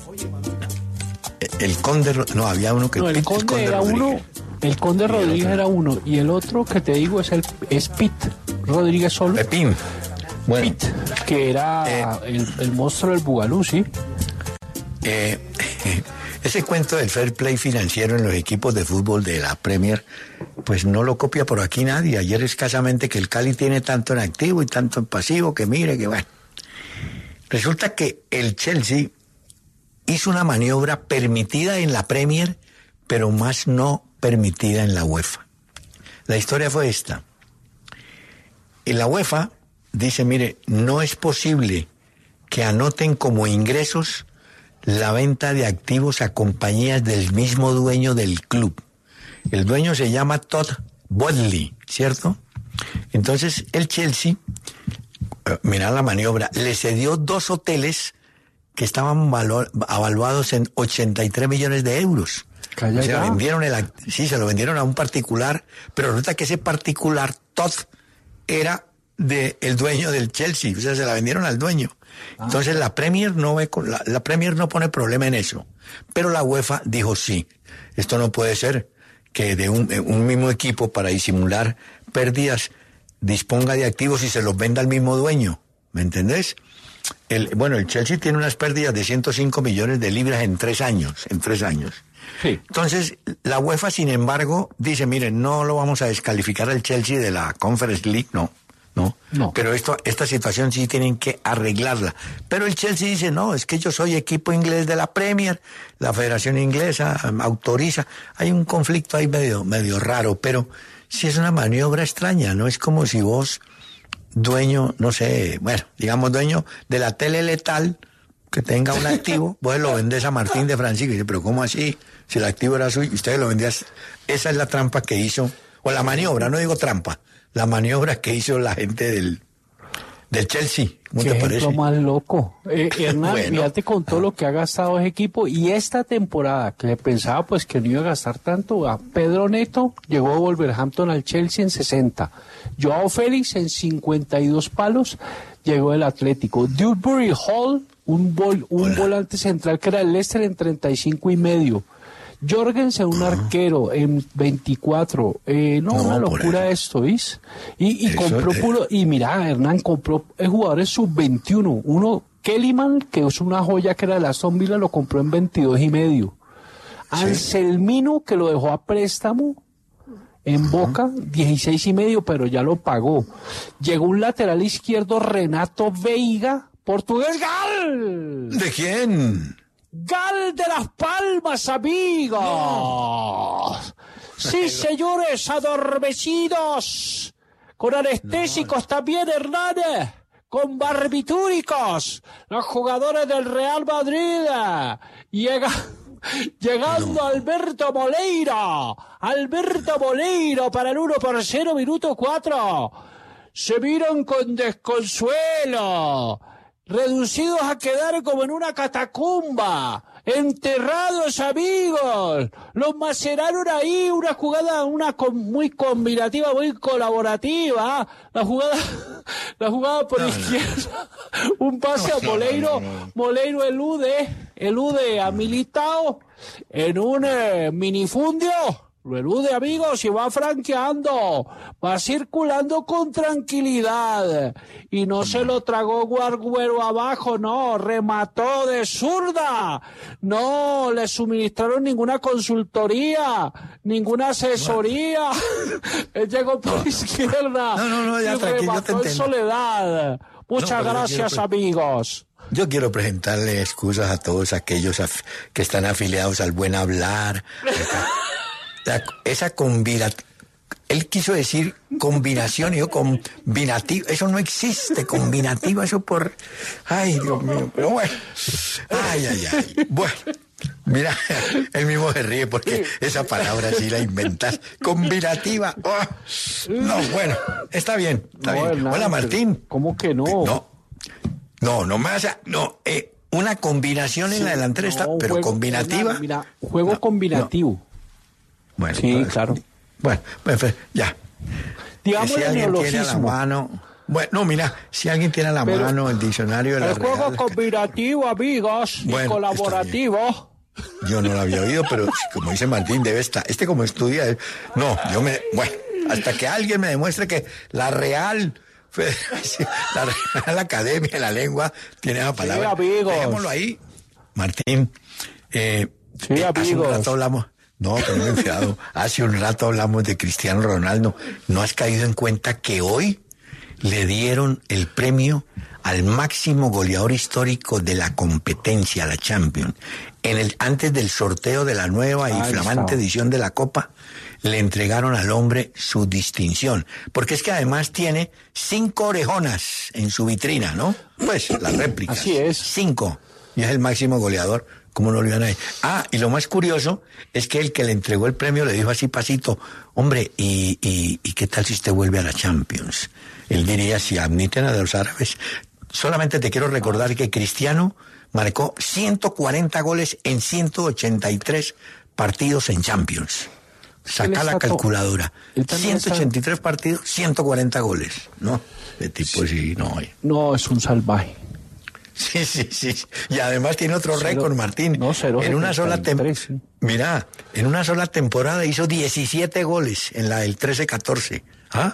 El conde, Ro- no, había uno que No, el Pete- conde era Rodríguez. uno, el conde Rodríguez era uno, y el otro que te digo es el es Pete Rodríguez solo. Pepín. Bueno, Pete, que era Eh. el, el monstruo del Bugalú, ¿sí? eh, ese cuento del fair play financiero en los equipos de fútbol de la Premier, pues no lo copia por aquí nadie. Ayer escasamente que el Cali tiene tanto en activo y tanto en pasivo, que mire, que bueno. Resulta que el Chelsea hizo una maniobra permitida en la Premier, pero más no permitida en la UEFA. La historia fue esta. En la UEFA dice, mire, no es posible que anoten como ingresos la venta de activos a compañías del mismo dueño del club. El dueño se llama Todd Bodley, ¿cierto? Entonces el Chelsea, eh, mira la maniobra, le cedió dos hoteles que estaban valor, avaluados en ochenta y tres millones de euros. Calla Se ya. vendieron el, act- sí, se lo vendieron a un particular, pero resulta que ese particular, Todd, era de el dueño del Chelsea, o sea, se la vendieron al dueño. Entonces la Premier no ve con- la, la Premier no pone problema en eso, pero la UEFA dijo sí, esto no puede ser que de un, eh, un mismo equipo para disimular pérdidas disponga de activos y se los venda al mismo dueño, ¿me entendés? El, bueno, el Chelsea tiene unas pérdidas de ciento cinco millones de libras en tres años, en tres años. Sí. Entonces, la UEFA, sin embargo, dice, miren, no lo vamos a descalificar al Chelsea de la Conference League, no, no. No. Pero esto, esta situación sí tienen que arreglarla. Pero el Chelsea dice, no, es que yo soy equipo inglés de la Premier, la Federación Inglesa um, autoriza. Hay un conflicto ahí medio, medio raro, pero sí es una maniobra extraña, ¿no? Es como si vos, dueño, no sé, bueno, digamos dueño de la tele letal, que tenga un activo, vos lo vendés a Martín de Francisco. Y dice, pero ¿cómo así? Si el activo era suyo, ustedes lo vendían. Esa es la trampa que hizo, o la maniobra, no digo trampa, la maniobra que hizo la gente del, del Chelsea. ¿Cómo Qué te ejemplo parece? más loco. Eh, Hernán, Bueno. fíjate con todo lo que ha gastado ese equipo y esta temporada, que pensaba pues que no iba a gastar tanto, a Pedro Neto llegó a Wolverhampton al Chelsea en sesenta, Joao Félix en cincuenta y dos palos llegó el Atlético, Dewsbury Hall, un, vol, un volante central que era el Leicester en treinta y cinco y medio, Jorgensen, un arquero en veinticuatro. Eh, no, No, una por locura eso. esto, ¿viste? Y, y Eso, compró eh. puro. Y mira, Hernán compró eh, jugadores sub veintiuno. Uno, Kellyman, que es una joya que era de la Aston Villa, lo compró en veintidós y medio. Anselmino, que lo dejó a préstamo en Boca, dieciséis y medio, pero ya lo pagó. Llegó un lateral izquierdo, Renato Veiga, portugués Gal. ¿De quién? Gal de Las Palmas, amigos. Sí, señores, adormecidos. Con anestésicos también, Hernández. Con barbitúricos. Los jugadores del Real Madrid. Llega, llegando Alberto Moleiro. Alberto Moleiro para el uno por cero, minuto cuatro. Se miran con desconsuelo. Reducidos a quedar como en una catacumba, enterrados, amigos. Los maceraron ahí, una jugada, una con, muy combinativa, muy colaborativa. La jugada, la jugada por No, izquierda, un pase No, a no, Moleiro, no, no. Moleiro elude, elude a Militao en un eh, minifundio. Lo elude, amigos, y va franqueando, va circulando con tranquilidad, y no se lo tragó Guarguero abajo, no, remató de zurda, no le suministraron ninguna consultoría, ninguna asesoría, él llegó por izquierda, No, no, no, ya y tranquilo, yo te remató en entiendo. soledad. Muchas No, pero yo gracias, quiero- amigos. Yo quiero presentarle excusas a todos aquellos af- que están afiliados al buen hablar. La- esa combinación, él quiso decir combinación, y yo combinativo, eso no existe, combinativo, eso por, ay, Dios mío, pero bueno, ay, ay, ay, bueno, mira, él mismo se ríe porque esa palabra sí la inventas, combinativa, oh, no, bueno, está bien, está No, bien. Hernán, Hola, Martín. ¿cómo que no? No, no, no me vas a, no, eh, una combinación en Sí, la delantera, no, está, pero juego- combinativa. Mira, mira, juego No, combinativo. Bueno, Sí, pues, claro. Bueno, pues, pues, ya. Digamos Que si el alguien tiene a la neologismo. mano. Bueno, no, mira, si alguien tiene a la Pero- mano el diccionario de la El juego Real, combinativo, amigos, y Bueno, colaborativo. yo no lo había oído, pero como dice Martín, debe estar. Este como estudia, eh, no, yo me, bueno, hasta que alguien me demuestre que la Real Federación, la Real Academia de la Lengua tiene esa palabra. amigos. Dejémoslo ahí, Martín. Eh, Sí, eh, hace un amigos. rato hablamos. No, pero no me he enfriado. Hace un rato hablamos de Cristiano Ronaldo. ¿No has caído en cuenta que hoy le dieron el premio al máximo goleador histórico de la competencia, la Champions? En el, antes del sorteo de la nueva y Ahí flamante estaba. edición de la Copa, le entregaron al hombre su distinción. Porque es que además tiene cinco orejonas en su vitrina, ¿no? Pues, las réplicas. Así es. Cinco. Y es el máximo goleador. ¿Cómo no lo iban a decir? Ah, y lo más curioso es que el que le entregó el premio le dijo así pasito, hombre, ¿y, y, y qué tal si usted vuelve a la Champions? Él diría, si admiten a los árabes. Solamente te quiero recordar que Cristiano marcó ciento cuarenta goles en ciento ochenta y tres partidos en Champions. Saca la está to- calculadora. él también ciento ochenta y tres partidos, ciento cuarenta goles. No, de tipo sí, no. oye. No, es un salvaje. Sí, sí, sí. Y además tiene otro Cero- récord, Martín. no, cero en una sola setenta y tres, temporada. sí. Mira, en una sola temporada hizo diecisiete goles en la del trece catorce. ¿Ah?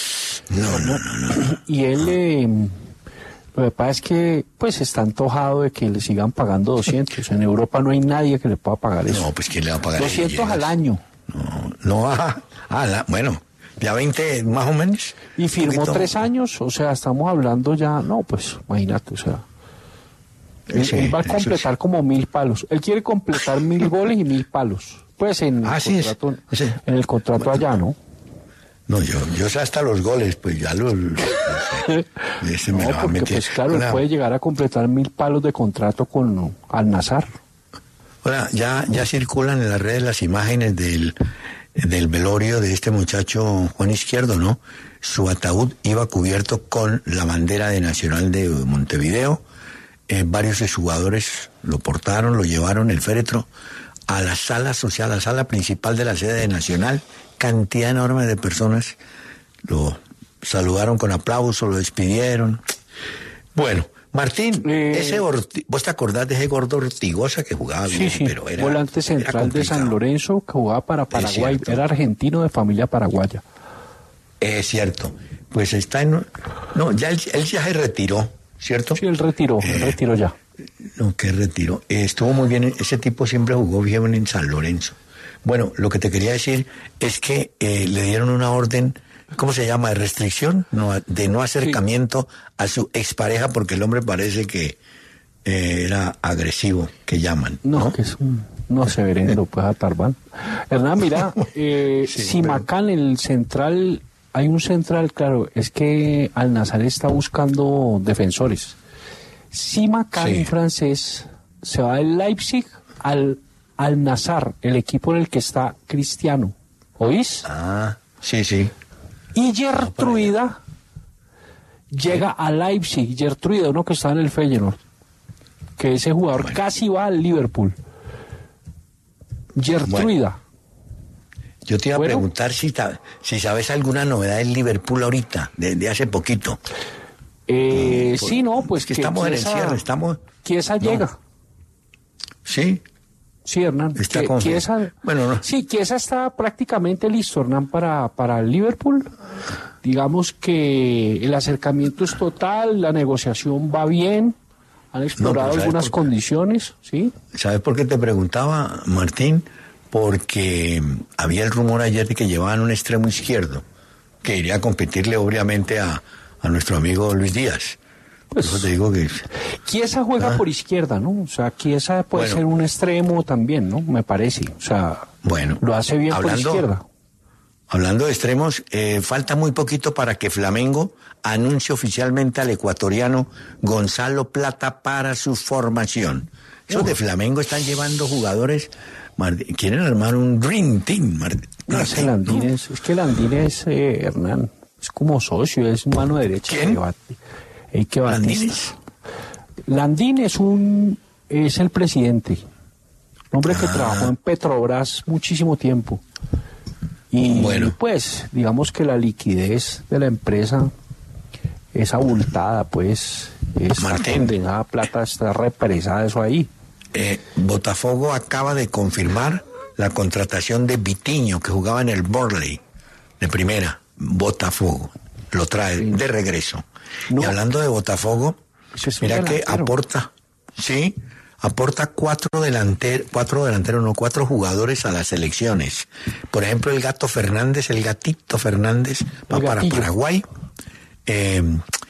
No, no, no, no. Y él, eh, lo que pasa es que, pues, está antojado de que le sigan pagando doscientos. En Europa no hay nadie que le pueda pagar eso. No, pues ¿quién le va a pagar? doscientos Llegas. al año. No, no, ah, ah, la- bueno, ya veinte más o menos. Y firmó Un poquito- tres años, o sea, estamos hablando ya, no, pues, imagínate, o sea. Él, Sí, él va a eso completar sí. como mil palos. Él quiere completar mil goles y mil palos. Pues en Ah, el sí es. contrato, Ese- en el contrato allá, ¿no? No, yo, yo sé hasta los goles, pues ya los... los- ese me No, lo va a porque meter. pues claro, él Hola, puede llegar a completar mil palos de contrato con Al Nazar. hola, ya, ya circulan en las redes las imágenes del, del velorio de este muchacho Juan Izquierdo, ¿no? Su ataúd iba cubierto con la bandera de Nacional de Montevideo. Eh, varios de sus jugadores lo portaron, lo llevaron el féretro a la sala social, a la sala principal de la sede de Nacional. Cantidad enorme de personas lo saludaron con aplausos, lo despidieron. Bueno, Martín, Eh, ese Orti- ¿vos te acordás de ese gordo Ortigosa que jugaba Sí, bien? sí, Pero era, volante era central de San complicado. Lorenzo que jugaba para Paraguay. cierto. Era argentino de familia paraguaya. Es cierto. Pues está en... No, ya él, él ya se retiró, ¿cierto? Sí, él retiró, él Eh, retiró ya. No, que retiró. Eh, estuvo muy bien. Ese tipo siempre jugó bien en San Lorenzo. Bueno, lo que te quería decir es que eh, le dieron una orden, ¿cómo se llama? De restricción, no, de no acercamiento a su expareja porque el hombre parece que eh, era agresivo, que llaman. No, No, que es un no severendo, pues a Tarbán. Hernán, mira, eh, Sí, Simacán, el central, hay un central, claro, es que Al Nazar está buscando defensores. Simacán, Sí. en francés, se va del Leipzig al Al Nazar, el equipo en el que está Cristiano. ¿Oís? Ah, sí, sí. Y Gertruida llega a Leipzig. Gertruida, uno que está en el Feyenoord. Que ese jugador Bueno. casi va al Liverpool. Gertruida. Yo te iba Bueno. a preguntar si, ta- si sabes alguna novedad del Liverpool ahorita, de, de hace poquito. Eh, Por- sí, no, pues es que estamos en Chiesa- encierro, estamos... Chiesa No. llega. Sí, Sí, Hernán. Está Que- con- Chiesa- Bueno, no. Sí, Chiesa está prácticamente listo, Hernán, para, para el Liverpool. Digamos que el acercamiento es total, la negociación va bien. Han explorado ¿sabes algunas por qué? condiciones, ¿sí? ¿sabes por qué te preguntaba, Martín? Porque había el rumor ayer de que llevaban un extremo izquierdo, que iría a competirle obviamente a, a nuestro amigo Luis Díaz. Por Pues- eso te digo que... Chiesa juega Ah. por izquierda, ¿no? O sea, Chiesa puede Bueno. ser un extremo también, ¿no? Me parece. O sea, Bueno, lo hace bien hablando- por izquierda. Hablando de extremos, eh, falta muy poquito para que Flamengo anuncie oficialmente al ecuatoriano Gonzalo Plata para su formación. Esos de Flamengo están llevando jugadores, Martín, quieren armar un Dream Team. Martín. No, ese Landines, es que Landines, eh, Hernán, es como socio, es mano derecha. ¿Quién? Que bate, el que batista. ¿Landines? Landín es un es el presidente, un hombre que Ah. trabajó en Petrobras muchísimo tiempo. Y Bueno. pues, digamos que la liquidez de la empresa es abultada, pues, es Martín. condenada plata, está represada eso ahí. Eh, Botafogo acaba de confirmar la contratación de Vitiño, que jugaba en el Burnley, de primera. Botafogo lo trae Sí. de regreso. No. Y hablando de Botafogo, Ese es un mira que delantero. aporta, sí, aporta cuatro delanteros, cuatro delanteros, no, cuatro jugadores a las selecciones. Por ejemplo, el Gato Fernández, el Gatito Fernández, va El para Gatillo. Paraguay. Eh,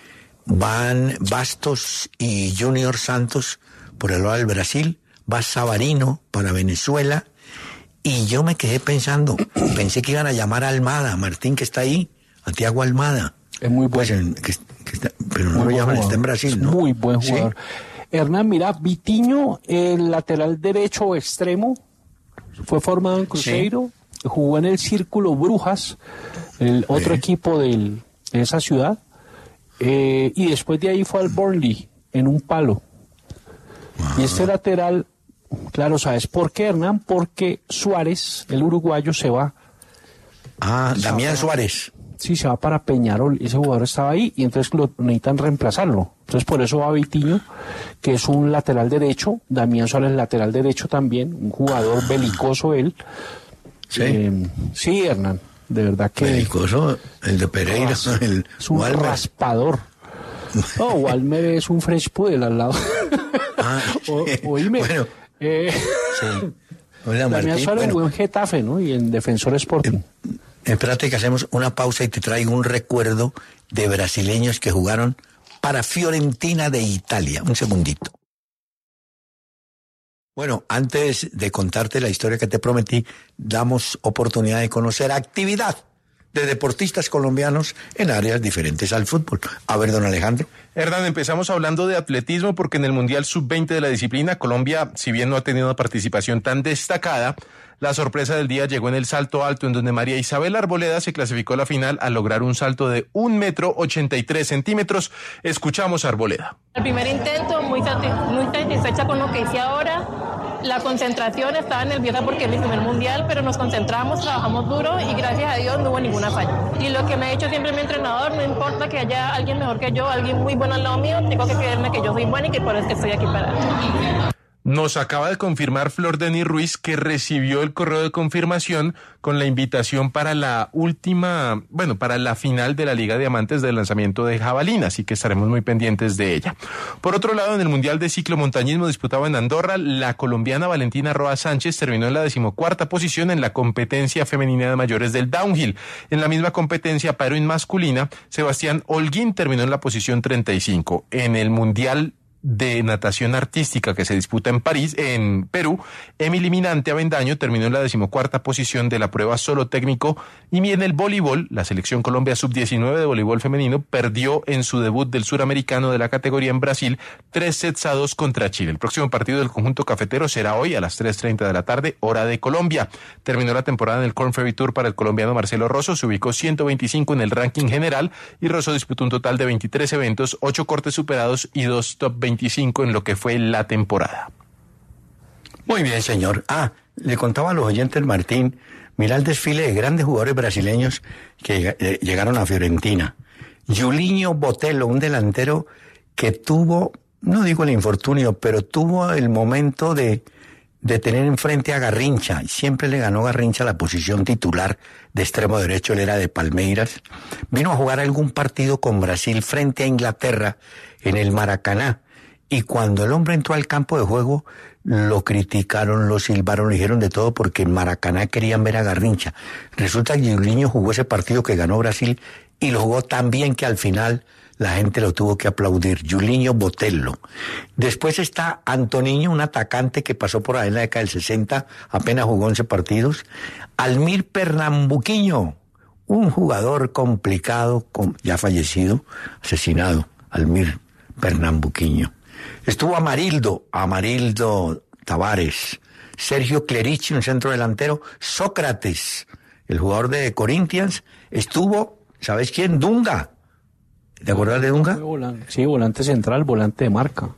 van Bastos y Junior Santos por el lado del Brasil, va Savarino para Venezuela, y yo me quedé pensando, pensé que iban a llamar a Almada, Martín, que está ahí, a Thiago Almada. Es muy Pues, bueno. en- que- que está- pero no Muy lo buen llaman, jugador. está en Brasil, Es ¿no? Muy buen ¿Sí? jugador. Hernán, mira, Vitiño, el lateral derecho o extremo, fue formado en Cruzeiro, jugó en el Círculo Brujas, el otro Sí. equipo del, de esa ciudad, eh, y después de ahí fue al Burnley, en un palo. Y este lateral, claro, ¿sabes por qué, Hernán? Porque Suárez, el uruguayo, se va. Ah, Damián Suárez. Sí, se va para Peñarol, ese jugador estaba ahí y entonces lo necesitan reemplazarlo. Entonces por eso va Vitiño, que es un lateral derecho, Damián Suárez lateral derecho también, un jugador belicoso él. Sí. Eh, sí, Hernán, de verdad que Belicoso, el de Pereira, ras- el es un Walmer. raspador. No, Walmer es un fresh poodle al lado. Ah, o, sí. oíme, Bueno, eh, sí. Hola, Damián Martín. Suárez Bueno, jugó en Getafe, ¿no? Y en Defensor Sporting. espérate que hacemos una pausa y te traigo un recuerdo de brasileños que jugaron para Fiorentina de Italia. Un segundito. Bueno, antes de contarte la historia que te prometí, damos oportunidad de conocer actividad de deportistas colombianos en áreas diferentes al fútbol. A ver, don Alejandro. Hernán, empezamos hablando de atletismo porque en el Mundial sub veinte de la disciplina, Colombia, si bien no ha tenido una participación tan destacada, la sorpresa del día llegó en el salto alto, en donde María Isabel Arboleda se clasificó a la final al lograr un salto de un metro ochenta y tres centímetros. Escuchamos a Arboleda. El primer intento, muy, sati- muy satisfecha con lo que hice ahora. La concentración, estaba nerviosa porque es mi primer mundial, pero nos concentramos, trabajamos duro y gracias a Dios no hubo ninguna falla. Y lo que me ha dicho siempre mi entrenador, no importa que haya alguien mejor que yo, alguien muy bueno al lado mío, tengo que creerme que yo soy buena y que por eso es que estoy aquí parada. Nos acaba de confirmar Flor Denis Ruiz que recibió el correo de confirmación con la invitación para la última, bueno, para la final de la Liga de Amantes del lanzamiento de jabalina, así que estaremos muy pendientes de ella. Por otro lado, en el Mundial de Ciclomontañismo disputado en Andorra, la colombiana Valentina Roa Sánchez terminó en la decimocuarta posición en la competencia femenina de mayores del downhill. En la misma competencia, pero en masculina, Sebastián Holguín terminó en la posición treinta y cinco. En el Mundial de natación artística que se disputa en París, en Perú, Emily Minante Avendaño terminó en la decimocuarta posición de la prueba solo técnico, y en el voleibol, la selección Colombia sub diecinueve de voleibol femenino perdió en su debut del suramericano de la categoría en Brasil tres sets a dos contra Chile. El próximo partido del conjunto cafetero será hoy a las tres treinta de la tarde, hora de Colombia. Terminó la temporada en el Corn Ferry Tour para el colombiano Marcelo Rosso, se ubicó ciento veinticinco en el ranking general y Rosso disputó un total de veintitrés eventos, ocho cortes superados y dos top veinticinco en lo que fue la temporada. Muy bien, señor. Ah, le contaba a los oyentes, Martín, mira el desfile de grandes jugadores brasileños que eh, llegaron a Fiorentina. Julinho Botelho, un delantero que tuvo, no digo el infortunio, pero tuvo el momento de, de tener enfrente a Garrincha, y siempre le ganó Garrincha la posición titular de extremo derecho, él era de Palmeiras. Vino a jugar algún partido con Brasil frente a Inglaterra en el Maracaná, y cuando el hombre entró al campo de juego, lo criticaron, lo silbaron, lo dijeron de todo porque en Maracaná querían ver a Garrincha. Resulta que Julinho jugó ese partido que ganó Brasil y lo jugó tan bien que al final la gente lo tuvo que aplaudir. Julinho Botelho. Después está Antoniño, un atacante que pasó por ahí en la década del sesenta, apenas jugó once partidos. Almir Pernambuquiño, un jugador complicado, ya fallecido, asesinado, Almir Pernambuquiño. Estuvo Amarildo, Amarildo Tavares, Sergio Clerici, un centro delantero, Sócrates, el jugador de Corinthians, estuvo, ¿sabes quién? Dunga. ¿Te acuerdas de Dunga? Sí, volante central, volante de marca.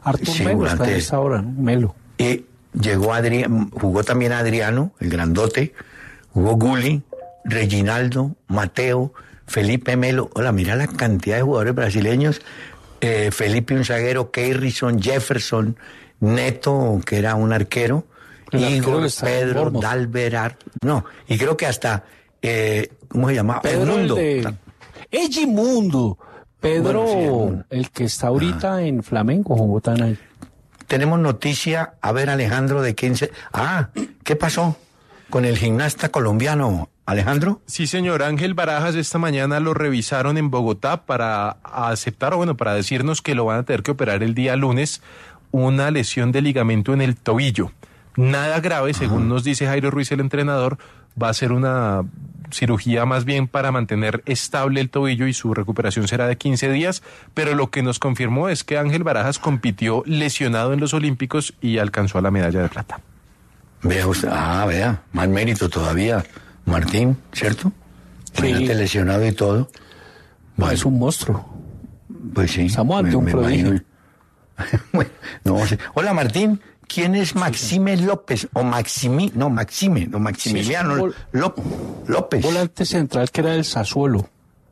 Artur Sí, Melo está en durante- esta hora, ¿no? Melo. Y llegó Adrián, jugó también Adriano, el grandote, jugó Gulli, Reginaldo, Mateo, Felipe Melo. Hola, mira la cantidad de jugadores brasileños. Eh, Felipe un zaguero, Keirson, Jefferson, Neto, que era un arquero, El arquero Igor, que está en Pedro, Bournemouth. Dalberar. No, y creo que hasta, eh, ¿cómo se llama? Pedro, el Edmundo. de Egimundo. Pedro, Bueno, sí, Edmundo. el que está ahorita en Flamengo, jugó tan ahí. Tenemos noticia, a ver Alejandro, de quién se... Ah, ¿qué pasó con el gimnasta colombiano, Alejandro? Sí, señor Ángel Barajas, esta mañana lo revisaron en Bogotá para aceptar, o bueno, para decirnos que lo van a tener que operar el día lunes, una lesión de ligamento en el tobillo. Nada grave, según nos dice Jairo Ruiz, el entrenador, va a ser una cirugía más bien para mantener estable el tobillo y su recuperación será de quince días, pero lo que nos confirmó es que Ángel Barajas compitió lesionado en los Olímpicos y alcanzó la medalla de plata. Vea usted, ah, vea, más mérito todavía, Martín, ¿cierto? Sí. Imagínate lesionado y todo. Bueno, Es un monstruo. pues sí. Estamos ante un prodigio. imagino. Bueno, no sé. Hola Martín, ¿quién es Maxime López? O Maximi, no, Maxime, no, Maximiliano Sí, es un vol- Ló- López. Volante central que era del Sassuolo.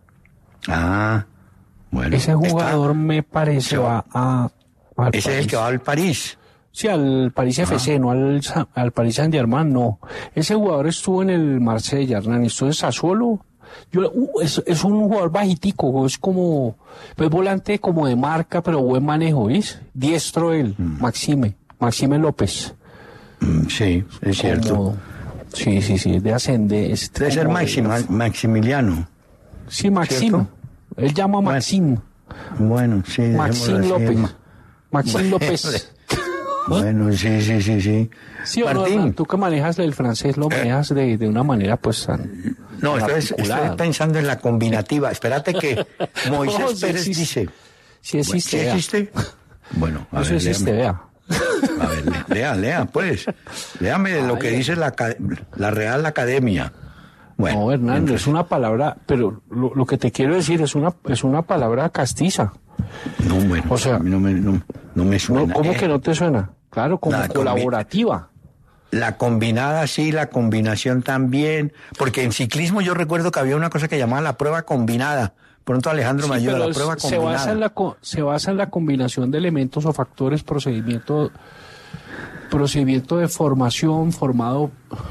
Ah, bueno. Ese está- jugador me parece se va- va a... al Ese es el París. que va al París. Sí, al París F C, no al, Sa- al París Saint-Germain, no. Ese jugador estuvo en el Marsella, Hernán, estuvo en Sassuolo. Yo, uh, es, es un jugador bajitico, es como, pues volante como de marca, pero buen manejo, ¿ves? Diestro él, Maxime, Maxime López. Mm, sí, es cierto. Como- sí, sí, sí, de ascender. es Debe ser como- Maxima- Maximiliano. Sí, Maxime. ¿cierto? Él llama Bueno, Maxime. Bueno, sí. Maxime dejémoslo así, López. Ma- Maxime Bueno, López. Bueno, sí, sí, sí, sí. Sí, o no, Martín. Hernán, tú que manejas el francés, lo manejas de, de una manera, pues, tan- No, tan estoy, estoy articulada. pensando en la combinativa. Espérate que Moisés No, sí Pérez existe. dice. Sí existe, ¿Sí vea. existe? Bueno, a Eso ver, existe, léame. vea. A ver, lea, lea, lea, pues. Léame lo Ay, que ay. dice la, aca- la Real Academia. Bueno, No, Hernando, entonces- es una palabra, pero lo, lo que te quiero decir es una es una palabra castiza. No, bueno, o sea, a mí no me, no, no me No, suena. ¿Cómo ¿eh? que no te suena? Claro, como La combi- colaborativa. La combinada sí, la combinación también. Porque en ciclismo yo recuerdo que había una cosa que llamaba la prueba combinada. Pronto Alejandro me Sí, ayuda, pero la es- prueba se combinada. basa en la co- se basa en la combinación de elementos o factores, procedimiento procedimiento de formación formado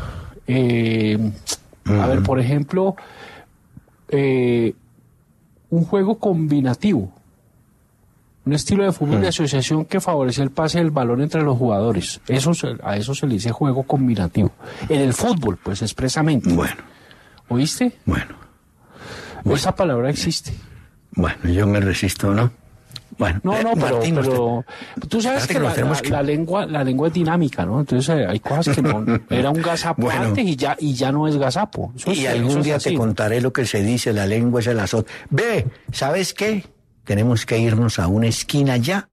eh, a ver, por ejemplo, eh, un juego combinativo, un estilo de fútbol de asociación que favorece el pase del balón entre los jugadores. Eso se- a eso se le dice juego combinativo. En el fútbol, pues expresamente. Bueno, ¿Oíste? bueno, Esa palabra existe. bueno, yo me resisto, ¿no? Bueno, No, eh, no, pero, Martín, pero tú sabes espérate que, que nos la, tenemos la- que- la lengua la lengua es dinámica, ¿no? Entonces eh, hay cosas que no era un gazapo Bueno. antes y ya y ya no es gazapo. Eso Y es- algún eso es día así. te contaré lo que se dice, la lengua es el azot. Ve, ¿sabes qué? Tenemos que irnos a una esquina ya.